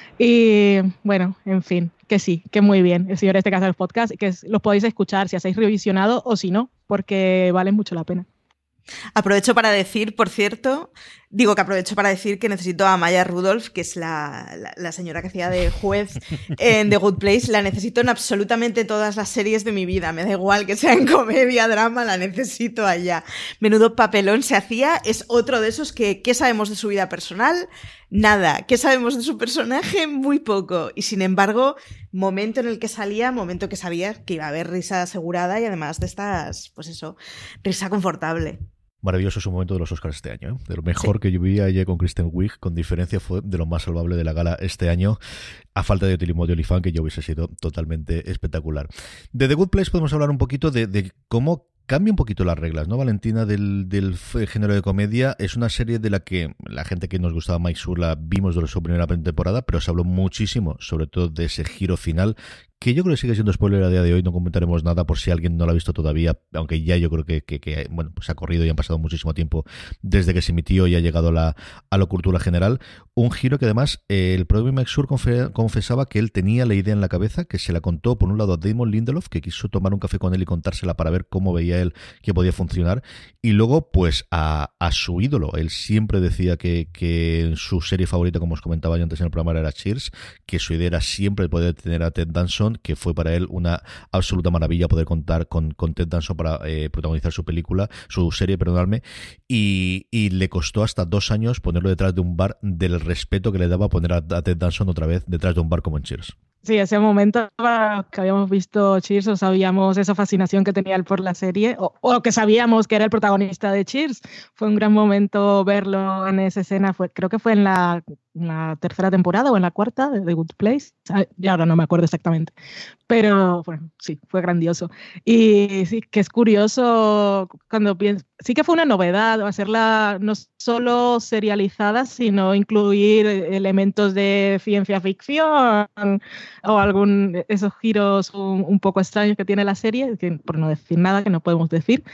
Y bueno, en fin, que sí, que muy bien el señor este que hace el podcast, que los podéis escuchar si hacéis revisionado o si no, porque valen mucho la pena. Aprovecho para decir, por cierto, Digo que aprovecho para decir que necesito a Maya Rudolph, que es la, la, la señora que hacía de juez en The Good Place. La necesito en absolutamente todas las series de mi vida. Me da igual que sea en comedia, drama, la necesito allá. Menudo papelón se hacía. Es otro de esos que, ¿qué sabemos de su vida personal? Nada. ¿Qué sabemos de su personaje? Muy poco. Y sin embargo, momento en el que salía, momento que sabía que iba a haber risa asegurada y además de estas, pues eso, risa confortable. Maravilloso su momento de los Oscars este año, ¿eh? De lo mejor Sí. que yo vi ayer con Kristen Wiig, con diferencia fue de lo más salvable de la gala este año, a falta de Timothy Olyphant, que yo hubiese sido totalmente espectacular. De The Good Place podemos hablar un poquito de, de cómo cambia un poquito las reglas, ¿no, Valentina? Del, del género de comedia. Es una serie de la que la gente que nos gustaba Mike Schur la vimos de su primera temporada, pero se habló muchísimo, sobre todo de ese giro final, que yo creo que sigue siendo spoiler a día de hoy. No comentaremos nada por si alguien no lo ha visto todavía, aunque ya yo creo que, que, que bueno, pues ha corrido y han pasado muchísimo tiempo desde que se emitió y ha llegado a la, a la cultura general. Un giro que además eh, el propio Mike Schur confe- confesaba que él tenía la idea en la cabeza, que se la contó por un lado a Damon Lindelof, que quiso tomar un café con él y contársela para ver cómo veía él que podía funcionar, y luego pues a, a su ídolo. Él siempre decía que, que su serie favorita, como os comentaba yo antes en el programa, era Cheers, que su idea era siempre poder tener a Ted Danson, que fue para él una absoluta maravilla poder contar con, con Ted Danson para eh, protagonizar su película, su serie, perdonadme, y, y le costó hasta dos años ponerlo detrás de un bar, del respeto que le daba poner a, a Ted Danson otra vez detrás de un bar como en Cheers. Sí, ese momento que habíamos visto Cheers o sabíamos esa fascinación que tenía él por la serie, o, o que sabíamos que era el protagonista de Cheers. Fue un gran momento verlo en esa escena. Fue, creo que fue en la, en la tercera temporada o en la cuarta de The Good Place. Ya ahora no me acuerdo exactamente. Pero bueno, sí, fue grandioso. Y sí, que es curioso cuando pienso. Sí que fue una novedad hacerla no solo serializada, sino incluir elementos de ciencia ficción o algún esos giros un, un poco extraños que tiene la serie, que por no decir nada que no podemos decir,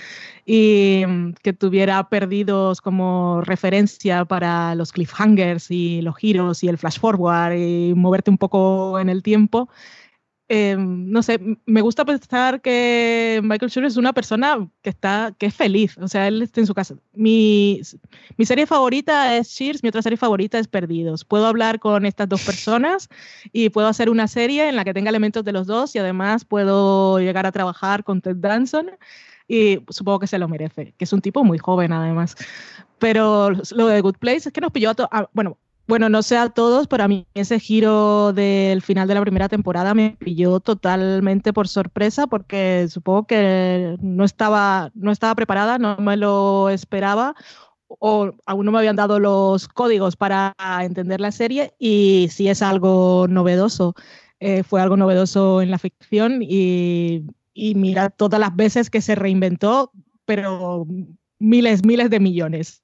y que tuviera perdidos como referencia para los cliffhangers y los giros y el flash forward y moverte un poco en el tiempo. Eh, no sé, me gusta pensar que Michael Schur es una persona que está, que es feliz, o sea, él está en su casa. Mi, mi serie favorita es Cheers, mi otra serie favorita es Perdidos. Puedo hablar con estas dos personas y puedo hacer una serie en la que tenga elementos de los dos y además puedo llegar a trabajar con Ted Danson y supongo que se lo merece, que es un tipo muy joven además. Pero lo de Good Place es que nos pilló a todos, bueno, Bueno, no sé a todos, pero a mí ese giro del final de la primera temporada me pilló totalmente por sorpresa porque supongo que no estaba, no estaba preparada, no me lo esperaba o aún no me habían dado los códigos para entender la serie y sí es algo novedoso. Eh, fue algo novedoso en la ficción y, y mira todas las veces que se reinventó, pero miles, miles de millones.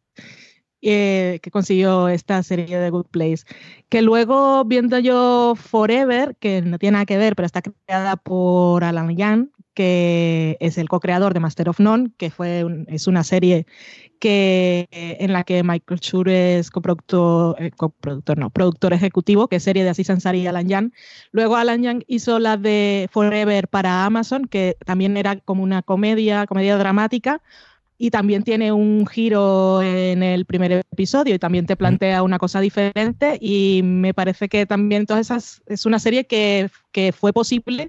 Eh, que consiguió esta serie de Good Place, que luego viendo yo Forever, que no tiene nada que ver, pero está creada por Alan Young, que es el co-creador de Master of None, que fue un, es una serie que, en la que Michael Schur es coproductor, eh, coproductor, no, productor ejecutivo, que es serie de Aziz Ansari y Alan Young. Luego Alan Young hizo la de Forever para Amazon, que también era como una comedia, comedia dramática, y también tiene un giro en el primer episodio y también te plantea una cosa diferente y me parece que también todas esas es una serie que, que fue posible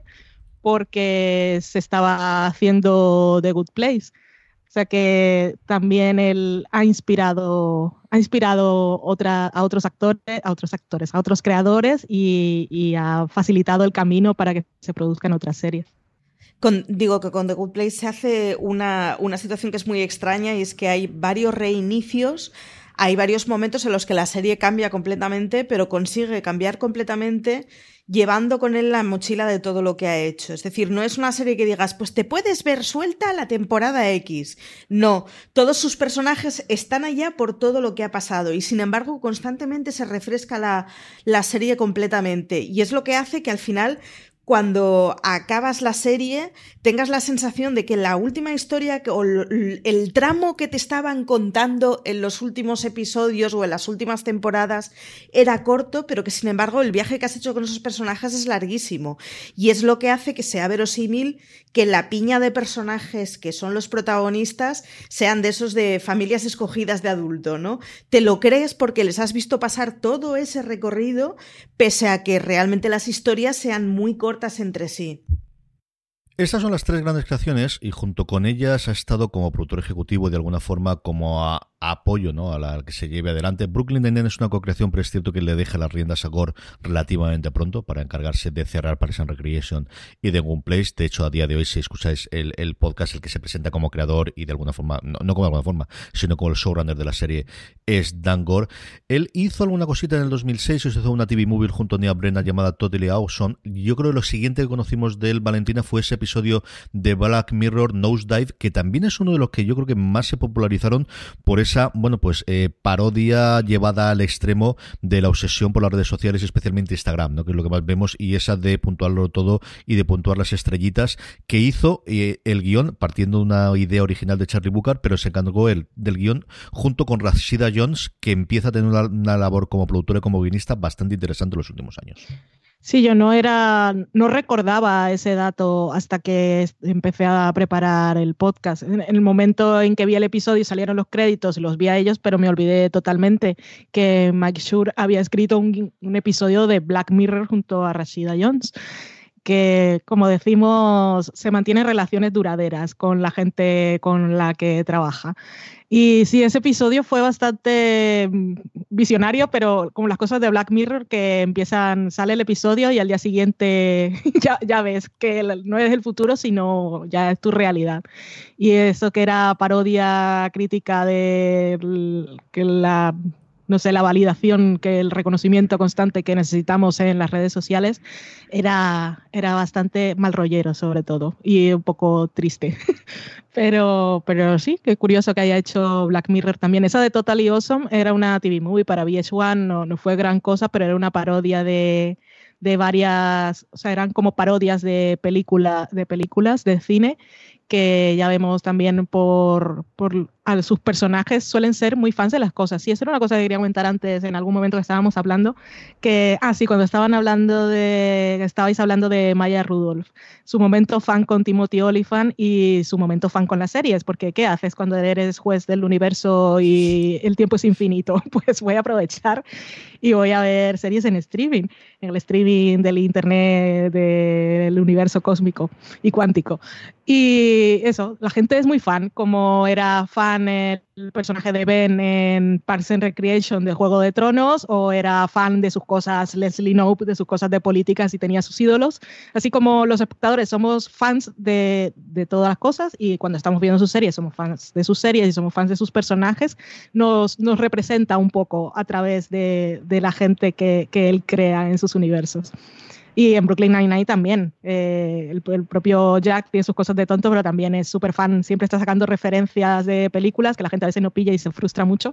porque se estaba haciendo The Good Place. O sea que también él ha inspirado, ha inspirado otra, a otros actores, a otros actores, a otros creadores y, y ha facilitado el camino para que se produzcan otras series. Con, digo que con The Good Place se hace una, una situación que es muy extraña y es que hay varios reinicios, hay varios momentos en los que la serie cambia completamente, pero consigue cambiar completamente llevando con él la mochila de todo lo que ha hecho. Es decir, no es una serie que digas, pues te puedes ver suelta la temporada X. No, todos sus personajes están allá por todo lo que ha pasado y sin embargo constantemente se refresca la, la serie completamente y es lo que hace que al final cuando acabas la serie tengas la sensación de que la última historia o el tramo que te estaban contando en los últimos episodios o en las últimas temporadas era corto, pero que sin embargo el viaje que has hecho con esos personajes es larguísimo. Y es lo que hace que sea verosímil que la piña de personajes que son los protagonistas sean de esos de familias escogidas de adulto, ¿no? Te lo crees porque les has visto pasar todo ese recorrido, pese a que realmente las historias sean muy cortas entre sí. Estas son las tres grandes creaciones y junto con ellas ha estado como productor ejecutivo de alguna forma como a, a apoyo, ¿no?, a la que se lleve adelante. Brooklyn Nine-Nine es una co-creación, pero es cierto que le deja las riendas a Gore relativamente pronto para encargarse de cerrar Parks and Recreation y de One Place. De hecho, a día de hoy, si escucháis el, el podcast, el que se presenta como creador y de alguna forma, no, no como de alguna forma, sino como el showrunner de la serie, es Dan Gore. Él hizo alguna cosita en el dos mil seis, hizo una T V movie junto a Nia Brennan llamada Totally Awesome. Yo creo que lo siguiente que conocimos de él, Valentina, fue ese episodio de Black Mirror, Nosedive, que también es uno de los que yo creo que más se popularizaron por esa, bueno, pues eh, parodia llevada al extremo de la obsesión por las redes sociales, especialmente Instagram, ¿no?, que es lo que más vemos, y esa de puntuarlo todo y de puntuar las estrellitas, que hizo eh, el guión partiendo de una idea original de Charlie Brooker, pero se encargó él del guión junto con Rashida Jones, que empieza a tener una, una labor como productora y como guionista bastante interesante en los últimos años. Sí, yo no era, no recordaba ese dato hasta que empecé a preparar el podcast. En el momento en que vi el episodio y salieron los créditos, los vi a ellos, pero me olvidé totalmente que Mike Schur había escrito un, un episodio de Black Mirror junto a Rashida Jones, que, como decimos, se mantienen relaciones duraderas con la gente con la que trabaja. Y sí, ese episodio fue bastante visionario, pero como las cosas de Black Mirror, que empiezan, sale el episodio y al día siguiente ya, ya ves que no es el futuro, sino ya es tu realidad. Y eso que era parodia crítica de que la... no sé, la validación, que el reconocimiento constante que necesitamos en las redes sociales, era, era bastante mal rollero, sobre todo, y un poco triste. Pero, pero sí, qué curioso que haya hecho Black Mirror también. Esa de Totally Awesome era una T V movie para V H uno, no, no fue gran cosa, pero era una parodia de, de varias, o sea, eran como parodias de, película, de películas de cine, que ya vemos también por, por a sus personajes suelen ser muy fans de las cosas. Y eso era una cosa que quería comentar antes, en algún momento que estábamos hablando, que, ah, sí, cuando estaban hablando de, estabais hablando de Maya Rudolph, su momento fan con Timothy Olyphant y su momento fan con las series, porque ¿qué haces cuando eres juez del universo y el tiempo es infinito? Pues voy a aprovechar y voy a ver series en streaming, en el streaming del internet, del universo cósmico y cuántico. Y eso, la gente es muy fan, como era fan el personaje de Ben en Parks and Recreation de Juego de Tronos, o era fan de sus cosas Leslie Knope, de sus cosas de políticas y tenía sus ídolos. Así como los espectadores somos fans de, de todas las cosas, y cuando estamos viendo sus series somos fans de sus series y somos fans de sus personajes, nos, nos representa un poco a través de, de la gente que, que él crea en sus universos. Y en Brooklyn Nine-Nine también. Eh, el, el propio Jack tiene sus cosas de tonto, pero también es súper fan. Siempre está sacando referencias de películas que la gente a veces no pilla y se frustra mucho.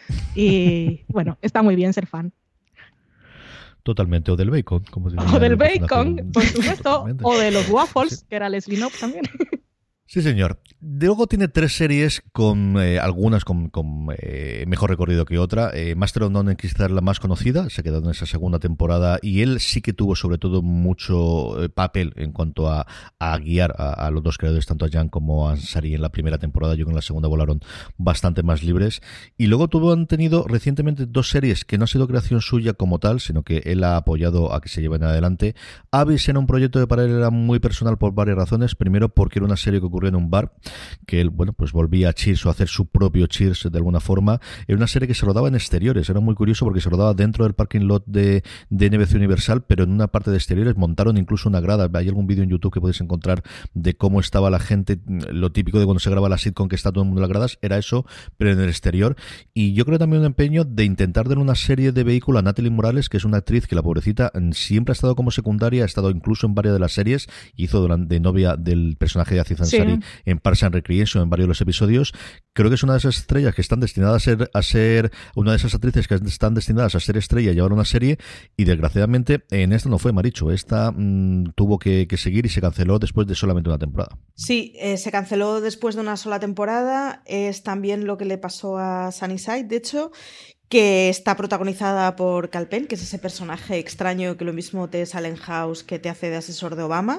Y bueno, está muy bien ser fan. Totalmente. O del bacon. Como o del bacon, por supuesto. O de los waffles, sí, que era Leslie Knope también. Sí, señor. Luego tiene tres series con eh, algunas con, con eh, mejor recorrido que otra. Eh, Master of None quizás la más conocida, se quedó en esa segunda temporada y él sí que tuvo sobre todo mucho eh, papel en cuanto a, a guiar a, a los dos creadores, tanto a Jan como a Ansari en la primera temporada. Yo creo que en la segunda volaron bastante más libres. Y luego tuvo, han tenido recientemente dos series que no ha sido creación suya como tal, sino que él ha apoyado a que se lleven adelante. Abyss era un proyecto de para él era muy personal por varias razones. Primero porque era una serie que ocurrió en un bar, que él, bueno, pues volvía a Cheers o a hacer su propio Cheers de alguna forma. Era una serie que se rodaba en exteriores, era muy curioso porque se rodaba dentro del parking lot de, de N B C Universal, pero en una parte de exteriores montaron incluso una grada. Hay algún vídeo en YouTube que podéis encontrar de cómo estaba la gente, lo típico de cuando se graba la sitcom, que está todo el mundo en las gradas, era eso, pero en el exterior. Y yo creo también un empeño de intentar dar una serie de vehículo a Natalie Morales, que es una actriz que la pobrecita siempre ha estado como secundaria, ha estado incluso en varias de las series, hizo de novia del personaje de Aziz Ansari, Legendary sí. en Parks and Recreation en varios de los episodios. Creo que es una de esas estrellas que están destinadas a ser, a ser una de esas actrices que están destinadas a ser estrella y llevar una serie, y desgraciadamente en esta no fue, Marichu. Esta mmm, tuvo que, que seguir y se canceló después de solamente una temporada. Sí, eh, se canceló después de una sola temporada. Es también lo que le pasó a Sunnyside, de hecho, que está protagonizada por Kal Penn, que es ese personaje extraño que lo mismo te sale en House, que te hace de asesor de Obama.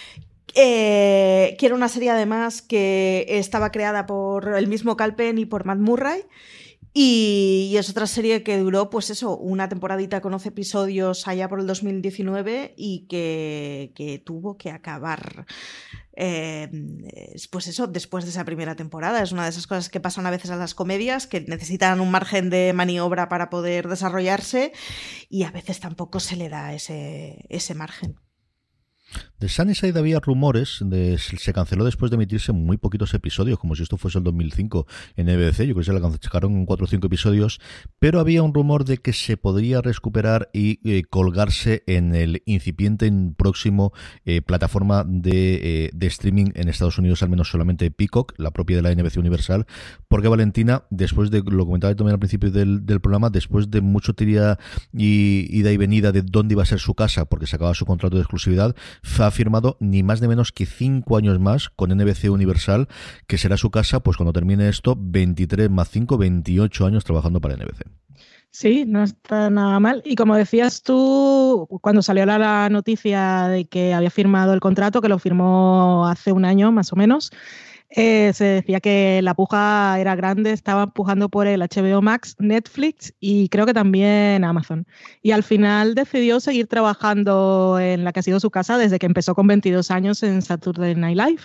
Eh, que era una serie además que estaba creada por el mismo Kal Penn y por Matt Murray, y, y es otra serie que duró pues eso, una temporadita con once episodios allá por el dos mil diecinueve y que, que tuvo que acabar eh, pues eso, después de esa primera temporada. Es una de esas cosas que pasan a veces a las comedias, que necesitan un margen de maniobra para poder desarrollarse, y a veces tampoco se le da ese, ese margen. De Sunnyside había rumores, de, se canceló después de emitirse muy poquitos episodios, como si esto fuese el dos mil cinco en N B C. Yo creo que se la cancelaron en cuatro o cinco episodios, pero había un rumor de que se podría recuperar y eh, colgarse en el incipiente próximo eh, plataforma de, eh, de streaming en Estados Unidos, al menos solamente Peacock, la propia de la N B C Universal, porque Valentina, después de, lo comentaba también al principio del, del programa, después de mucho tiria y ida y venida de dónde iba a ser su casa, porque se acababa su contrato de exclusividad, ha firmado ni más ni menos que cinco años más con N B C Universal, que será su casa pues cuando termine esto, veintitrés más cinco, veintiocho años trabajando para N B C. Sí, no está nada mal. Y como decías tú, cuando salió la, la noticia de que había firmado el contrato, que lo firmó hace un año más o menos, Eh, se decía que la puja era grande, estaba pujando por el H B O Max, Netflix y creo que también Amazon. Y al final decidió seguir trabajando en la que ha sido su casa desde que empezó con veintidós años en Saturday Night Live.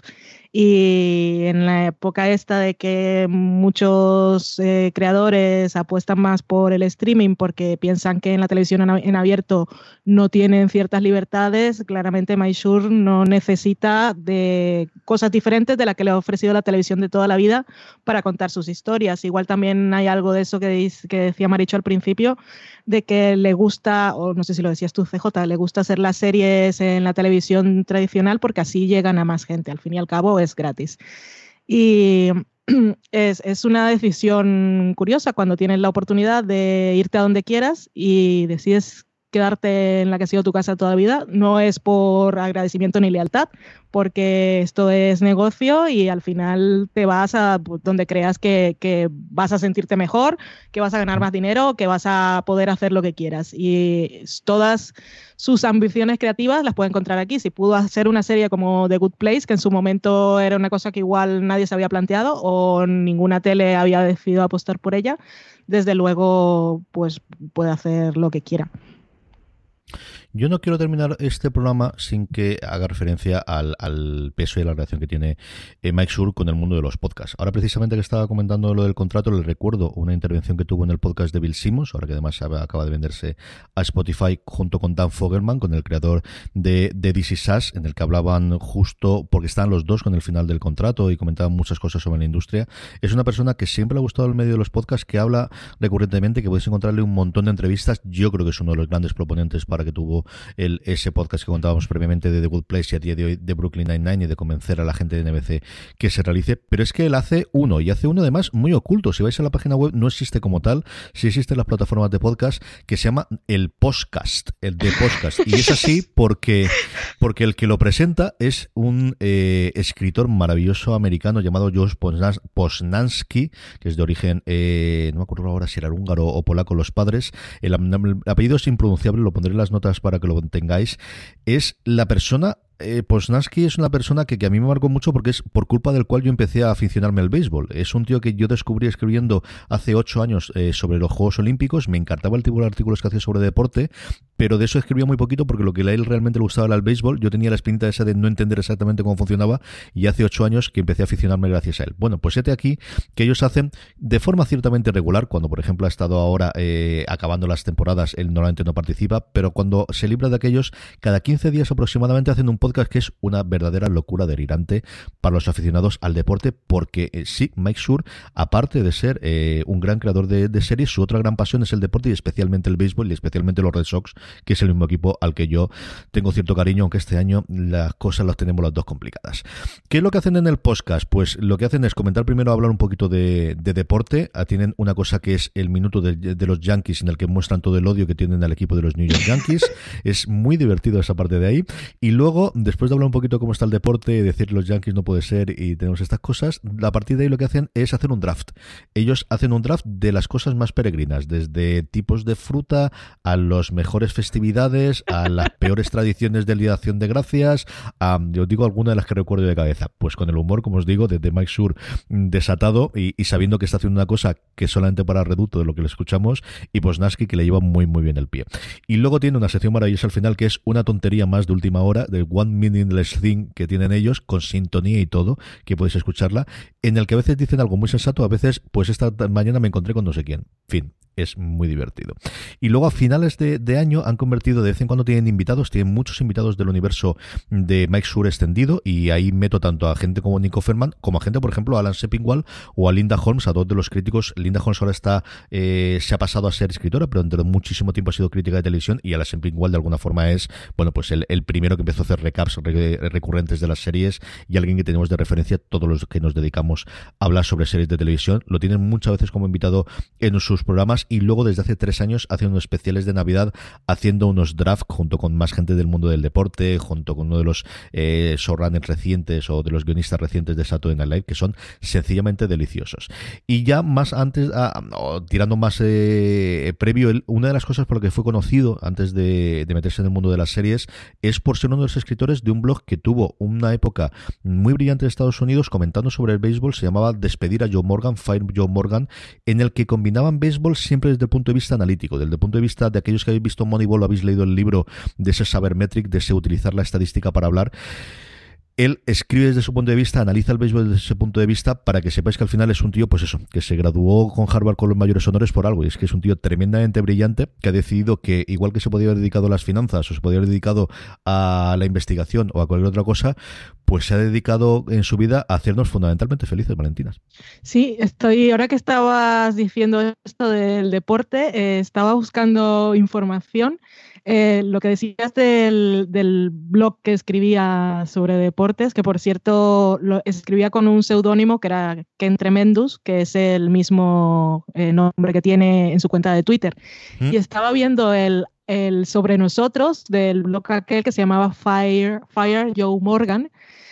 Y en la época esta de que muchos eh, creadores apuestan más por el streaming porque piensan que en la televisión en abierto no tienen ciertas libertades, claramente Mike Schur no necesita de cosas diferentes de las que le ha ofrecido la televisión de toda la vida para contar sus historias. Igual también hay algo de eso que, dice, que decía Marichu al principio, de que le gusta, o no sé si lo decías tú, C J, le gusta hacer las series en la televisión tradicional porque así llegan a más gente. Al fin y al cabo es gratis. Y es, es una decisión curiosa cuando tienes la oportunidad de irte a donde quieras y decides quedarte en la que ha sido tu casa toda la vida. No es por agradecimiento ni lealtad, porque esto es negocio y al final te vas a donde creas que, que vas a sentirte mejor, que vas a ganar más dinero, que vas a poder hacer lo que quieras. Y todas sus ambiciones creativas las puede encontrar aquí. Si pudo hacer una serie como The Good Place, que en su momento era una cosa que igual nadie se había planteado o ninguna tele había decidido apostar por ella, desde luego pues puede hacer lo que quiera. Yo no quiero terminar este programa sin que haga referencia al, al peso y a la relación que tiene eh, Mike Schur con el mundo de los podcasts. Ahora, precisamente que estaba comentando lo del contrato, le recuerdo una intervención que tuvo en el podcast de Bill Simmons, ahora que además acaba de venderse a Spotify, junto con Dan Fogelman, con el creador de, de This Is Us, en el que hablaban justo, porque estaban los dos con el final del contrato y comentaban muchas cosas sobre la industria. Es una persona que siempre le ha gustado el medio de los podcasts, que habla recurrentemente, que podéis encontrarle un montón de entrevistas. Yo creo que es uno de los grandes proponentes para que tuvo El, ese podcast que contábamos previamente de The Good Place y a día de hoy de Brooklyn Nine-Nine, y de convencer a la gente de N B C que se realice. Pero es que él hace uno, y hace uno además muy oculto. Si vais a la página web, no existe como tal, sí existen las plataformas de podcast, que se llama el podcast, el de podcast. Y es así porque, porque el que lo presenta es un eh, escritor maravilloso americano llamado Josh Posnanski, que es de origen, eh, no me acuerdo ahora si era húngaro o polaco los padres. El, el apellido es impronunciable, lo pondré en las notas para que lo tengáis. Es la persona Eh, Posnanski es una persona que, que a mí me marcó mucho porque es por culpa del cual yo empecé a aficionarme al béisbol. Es un tío que yo descubrí escribiendo hace ocho años eh, sobre los Juegos Olímpicos. Me encantaba el tipo de artículos que hacía sobre deporte, pero de eso escribía muy poquito porque lo que a él realmente le gustaba era el béisbol. Yo tenía la espinita esa de no entender exactamente cómo funcionaba y hace ocho años que empecé a aficionarme gracias a él. Bueno, pues este aquí que ellos hacen de forma ciertamente regular, cuando por ejemplo ha estado ahora eh, acabando las temporadas, él normalmente no participa, pero cuando se libra de aquellos, cada quince días aproximadamente hacen un podcast que es una verdadera locura delirante para los aficionados al deporte, porque eh, sí, Mike Schur, aparte de ser eh, un gran creador de, de series, su otra gran pasión es el deporte y especialmente el béisbol y especialmente los Red Sox, que es el mismo equipo al que yo tengo cierto cariño, aunque este año las cosas las tenemos las dos complicadas. ¿Qué es lo que hacen en el podcast? Pues lo que hacen es comentar primero, hablar un poquito de, de deporte. Tienen una cosa que es el minuto de, de los Yankees, en el que muestran todo el odio que tienen al equipo de los New York Yankees. Es muy divertido esa parte de ahí. Y luego, después de hablar un poquito de cómo está el deporte, decir los Yankees no puede ser y tenemos estas cosas, a partir de ahí lo que hacen es hacer un draft. Ellos hacen un draft de las cosas más peregrinas, desde tipos de fruta a las mejores festividades, a las peores tradiciones del Día de Acción de Gracias, a, yo digo alguna de las que recuerdo de cabeza, pues con el humor, como os digo, desde Mike Schur desatado y, y sabiendo que está haciendo una cosa que solamente para reducto de lo que le escuchamos, y Posnanski que le lleva muy muy bien el pie. Y luego tiene una sección maravillosa al final que es una tontería más de última hora, del One Meaningless Thing que tienen ellos, con sintonía y todo, que podéis escucharla, en el que a veces dicen algo muy sensato, a veces, pues esta mañana me encontré con no sé quién. Fin. Es muy divertido. Y luego a finales de, de año han convertido, de vez en cuando tienen invitados, tienen muchos invitados del universo de Mike Schur extendido, y ahí meto tanto a gente como Nico Ferman, como a gente, por ejemplo, a Alan Sepinwall o a Linda Holmes, a dos de los críticos. Linda Holmes ahora está eh, se ha pasado a ser escritora, pero durante muchísimo tiempo ha sido crítica de televisión, y Alan Sepinwall de alguna forma es, bueno, pues el, el primero que empezó a hacer recaps re, recurrentes de las series, y alguien que tenemos de referencia todos los que nos dedicamos a hablar sobre series de televisión. Lo tienen muchas veces como invitado en sus programas, y luego desde hace tres años hace unos especiales de Navidad haciendo unos drafts junto con más gente del mundo del deporte, junto con uno de los eh, showrunners recientes o de los guionistas recientes de Saturday Night Live, que son sencillamente deliciosos. Y ya más antes, ah, oh, tirando más eh, previo, el, una de las cosas por lo que fue conocido antes de, de meterse en el mundo de las series es por ser uno de los escritores de un blog que tuvo una época muy brillante de Estados Unidos comentando sobre el béisbol. Se llamaba Despedir a Joe Morgan, Fire Joe Morgan, en el que combinaban béisbol siempre desde el punto de vista analítico, desde el punto de vista de aquellos que habéis visto Moneyball o habéis leído el libro, de ese sabermetric, de ese utilizar la estadística para hablar. Él escribe desde su punto de vista, analiza el béisbol desde ese punto de vista, para que sepáis que al final es un tío, pues eso, que se graduó con Harvard con los mayores honores por algo, y es que es un tío tremendamente brillante, que ha decidido que, igual que se podía haber dedicado a las finanzas, o se podía haber dedicado a la investigación o a cualquier otra cosa, pues se ha dedicado en su vida a hacernos fundamentalmente felices, Valentinas. Sí, estoy, ahora que estabas diciendo esto del deporte, eh, estaba buscando información. Eh, lo que decías del, del blog que escribía sobre deportes, que por cierto lo escribía con un seudónimo que era Ken Tremendous, que es el mismo eh, nombre que tiene en su cuenta de Twitter. ¿Mm? Y estaba viendo el, el Sobre Nosotros del blog aquel que se llamaba Fire, Fire Joe Morgan.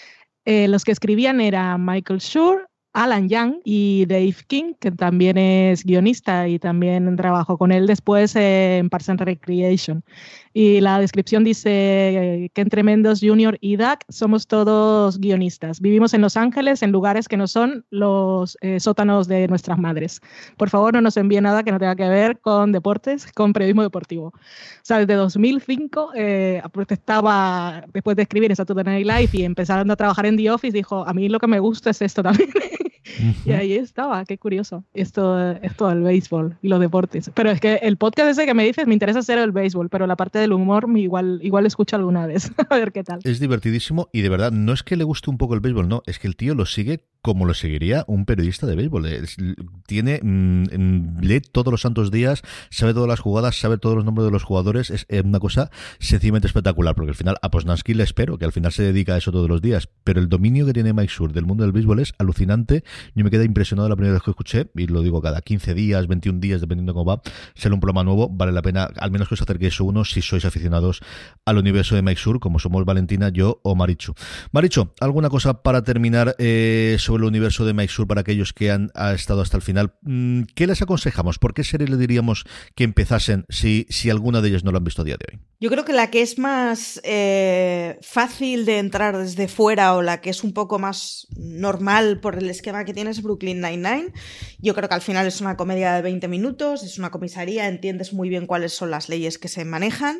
Eh, los que escribían eran Michael Schur, Alan Young y Dave King, que también es guionista y también trabajó con él después eh, en Parks and Recreation. Y la descripción dice que en Tremendos Junior y Doug somos todos guionistas. Vivimos en Los Ángeles, en lugares que no son los eh, sótanos de nuestras madres. Por favor, no nos envíe nada que no tenga que ver con deportes, con periodismo deportivo. O sea, desde dos mil cinco, eh, estaba, después de escribir en Saturday Night Live y empezando a trabajar en The Office, dijo, a mí lo que me gusta es esto también. Uh-huh. Y ahí estaba, qué curioso, esto, esto del béisbol y los deportes. Pero es que el podcast ese que me dices, me interesa hacer el béisbol, pero la parte del humor igual, igual escucho alguna vez, a ver qué tal. Es divertidísimo y de verdad, no es que le guste un poco el béisbol, no, es que el tío lo sigue como lo seguiría un periodista de béisbol. Es, tiene, mmm, lee todos los santos días, sabe todas las jugadas, sabe todos los nombres de los jugadores, es, es una cosa sencillamente espectacular, porque al final a Posnanski le espero, que al final se dedica a eso todos los días, pero el dominio que tiene Mike Schur del mundo del béisbol es alucinante. Yo me quedé impresionado la primera vez que escuché, y lo digo cada quince días, veintiún días, dependiendo de cómo va, sale un programa nuevo, vale la pena, al menos que os acerquéis a uno si sois aficionados al universo de Mike Schur, como somos Valentina, yo o Marichu. Marichu, ¿alguna cosa para terminar eh, sobre el universo de Mike Schur para aquellos que han ha estado hasta el final? ¿Qué les aconsejamos? ¿Por qué serie le diríamos que empezasen si, si alguna de ellas no lo han visto a día de hoy? Yo creo que la que es más eh, fácil de entrar desde fuera o la que es un poco más normal por el esquema que tiene es Brooklyn Nine-Nine. Yo creo que al final es una comedia de veinte minutos, es una comisaría, entiendes muy bien cuáles son las leyes que se manejan.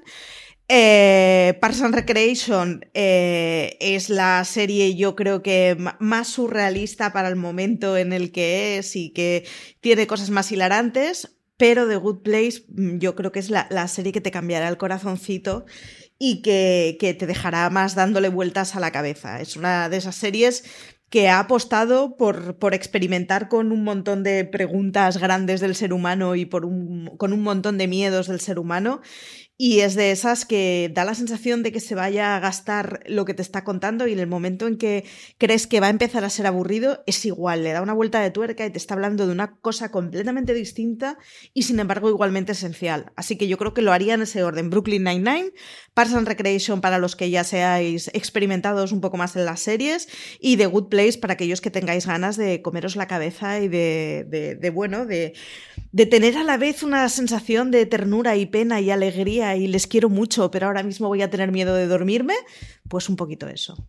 Eh, Parks and Recreation eh, es la serie yo creo que m- más surrealista para el momento en el que es y que tiene cosas más hilarantes, pero The Good Place yo creo que es la, la serie que te cambiará el corazoncito y que, que te dejará más dándole vueltas a la cabeza. Es una de esas series que ha apostado por, por experimentar con un montón de preguntas grandes del ser humano y por un, con un montón de miedos del ser humano. Y es de esas que da la sensación de que se vaya a gastar lo que te está contando, y en el momento en que crees que va a empezar a ser aburrido, es igual, le da una vuelta de tuerca y te está hablando de una cosa completamente distinta y sin embargo igualmente esencial. Así que yo creo que lo haría en ese orden: Brooklyn Nine-Nine, Parks and Recreation para los que ya seáis experimentados un poco más en las series, y The Good Place para aquellos que tengáis ganas de comeros la cabeza y de, de, de bueno, de, de tener a la vez una sensación de ternura y pena y alegría y les quiero mucho, pero ahora mismo voy a tener miedo de dormirme. Pues un poquito eso.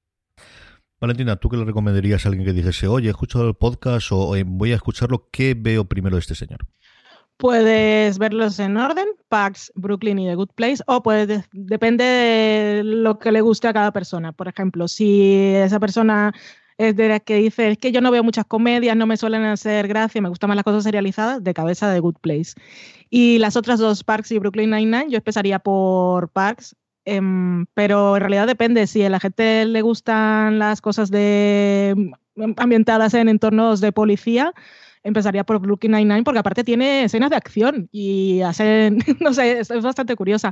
Valentina, ¿tú qué le recomendarías a alguien que dijese, oye, he escuchado el podcast o eh, voy a escucharlo, qué veo primero de este señor? Puedes verlos en orden, Parks, Brooklyn y The Good Place, o puedes, depende de lo que le guste a cada persona. Por ejemplo, si esa persona es de las que dice, es que yo no veo muchas comedias, no me suelen hacer gracia, me gustan más las cosas serializadas, de cabeza de Good Place. Y las otras dos, Parks y Brooklyn Nine-Nine, yo empezaría por Parks, eh, pero en realidad depende. Si a la gente le gustan las cosas de ambientadas en entornos de policía, empezaría por Brooklyn Nine-Nine, porque aparte tiene escenas de acción y hacen, no sé, es, es bastante curiosa.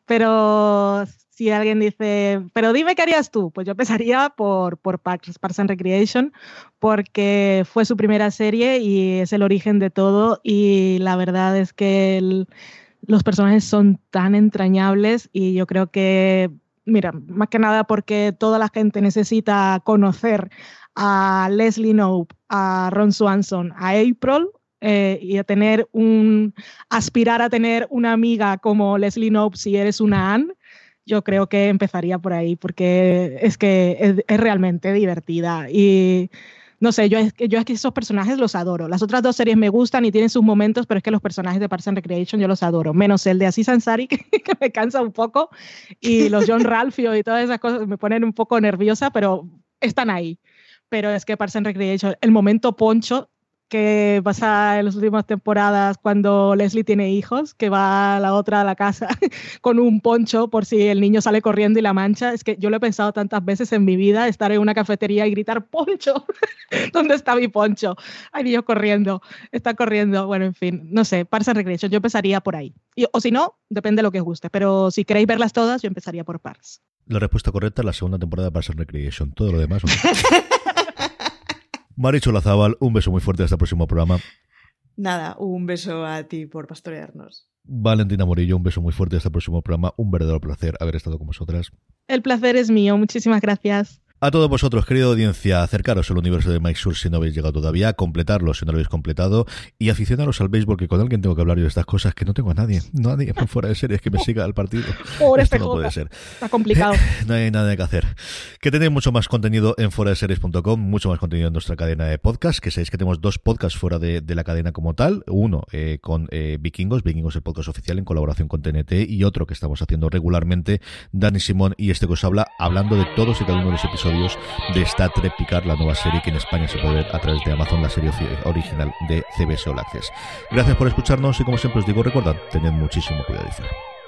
Pero si alguien dice, pero dime qué harías tú, pues yo empezaría por, por Parks, Parks and Recreation, porque fue su primera serie y es el origen de todo, y la verdad es que el, los personajes son tan entrañables, y yo creo que, mira, más que nada porque toda la gente necesita conocer a Leslie Knope, a Ron Swanson, a April, eh, y a tener un, aspirar a tener una amiga como Leslie Knope si eres una Anne. Yo creo que empezaría por ahí, porque es que es, es realmente divertida. Y no sé, yo es, que, yo es que esos personajes los adoro. Las otras dos series me gustan y tienen sus momentos, pero es que los personajes de Parks and Recreation yo los adoro. Menos el de Aziz Ansari, que, que me cansa un poco, y los John Ralphio y todas esas cosas me ponen un poco nerviosa, pero están ahí. Pero es que Parks and Recreation, el momento poncho que pasa en las últimas temporadas cuando Leslie tiene hijos, que va a la otra a la casa con un poncho por si el niño sale corriendo y la mancha. Es que yo lo he pensado tantas veces en mi vida, estar en una cafetería y gritar ¡poncho! ¿Dónde está mi poncho? Hay niños corriendo, está corriendo. Bueno, en fin, no sé, Parks and Recreation, yo empezaría por ahí. Y, o si no, depende de lo que os guste, pero si queréis verlas todas, yo empezaría por Parks. La respuesta correcta es la segunda temporada de Parks and Recreation. Todo lo demás... Marichu Olazábal, un beso muy fuerte hasta el próximo programa. Nada, un beso a ti por pastorearnos. Valentina Morillo, un beso muy fuerte hasta el próximo programa. Un verdadero placer haber estado con vosotras. El placer es mío, muchísimas gracias. A todos vosotros, querida audiencia, acercaros al universo de Mike Schur si no habéis llegado todavía, completarlo si no lo habéis completado, y aficionaros al béisbol, que con alguien tengo que hablar yo de estas cosas, que no tengo a nadie, nadie fuera de series que me siga al partido. Pobre Esto F J. no puede ser. Está complicado. No hay nada que hacer. Que tenéis mucho más contenido en fuera de series punto com, mucho más contenido en nuestra cadena de podcast, que sabéis que tenemos dos podcasts fuera de, de la cadena como tal, uno eh, con eh, Vikingos, Vikingos el podcast oficial en colaboración con T N T, y otro que estamos haciendo regularmente, Dani Simón y este que os habla, hablando de todos y cada uno de los episodios de Star Trek Picard, la nueva serie que en España se puede ver a través de Amazon, la serie original de C B S All Access. Gracias por escucharnos y como siempre os digo, recordad, tened muchísimo cuidado y fuera.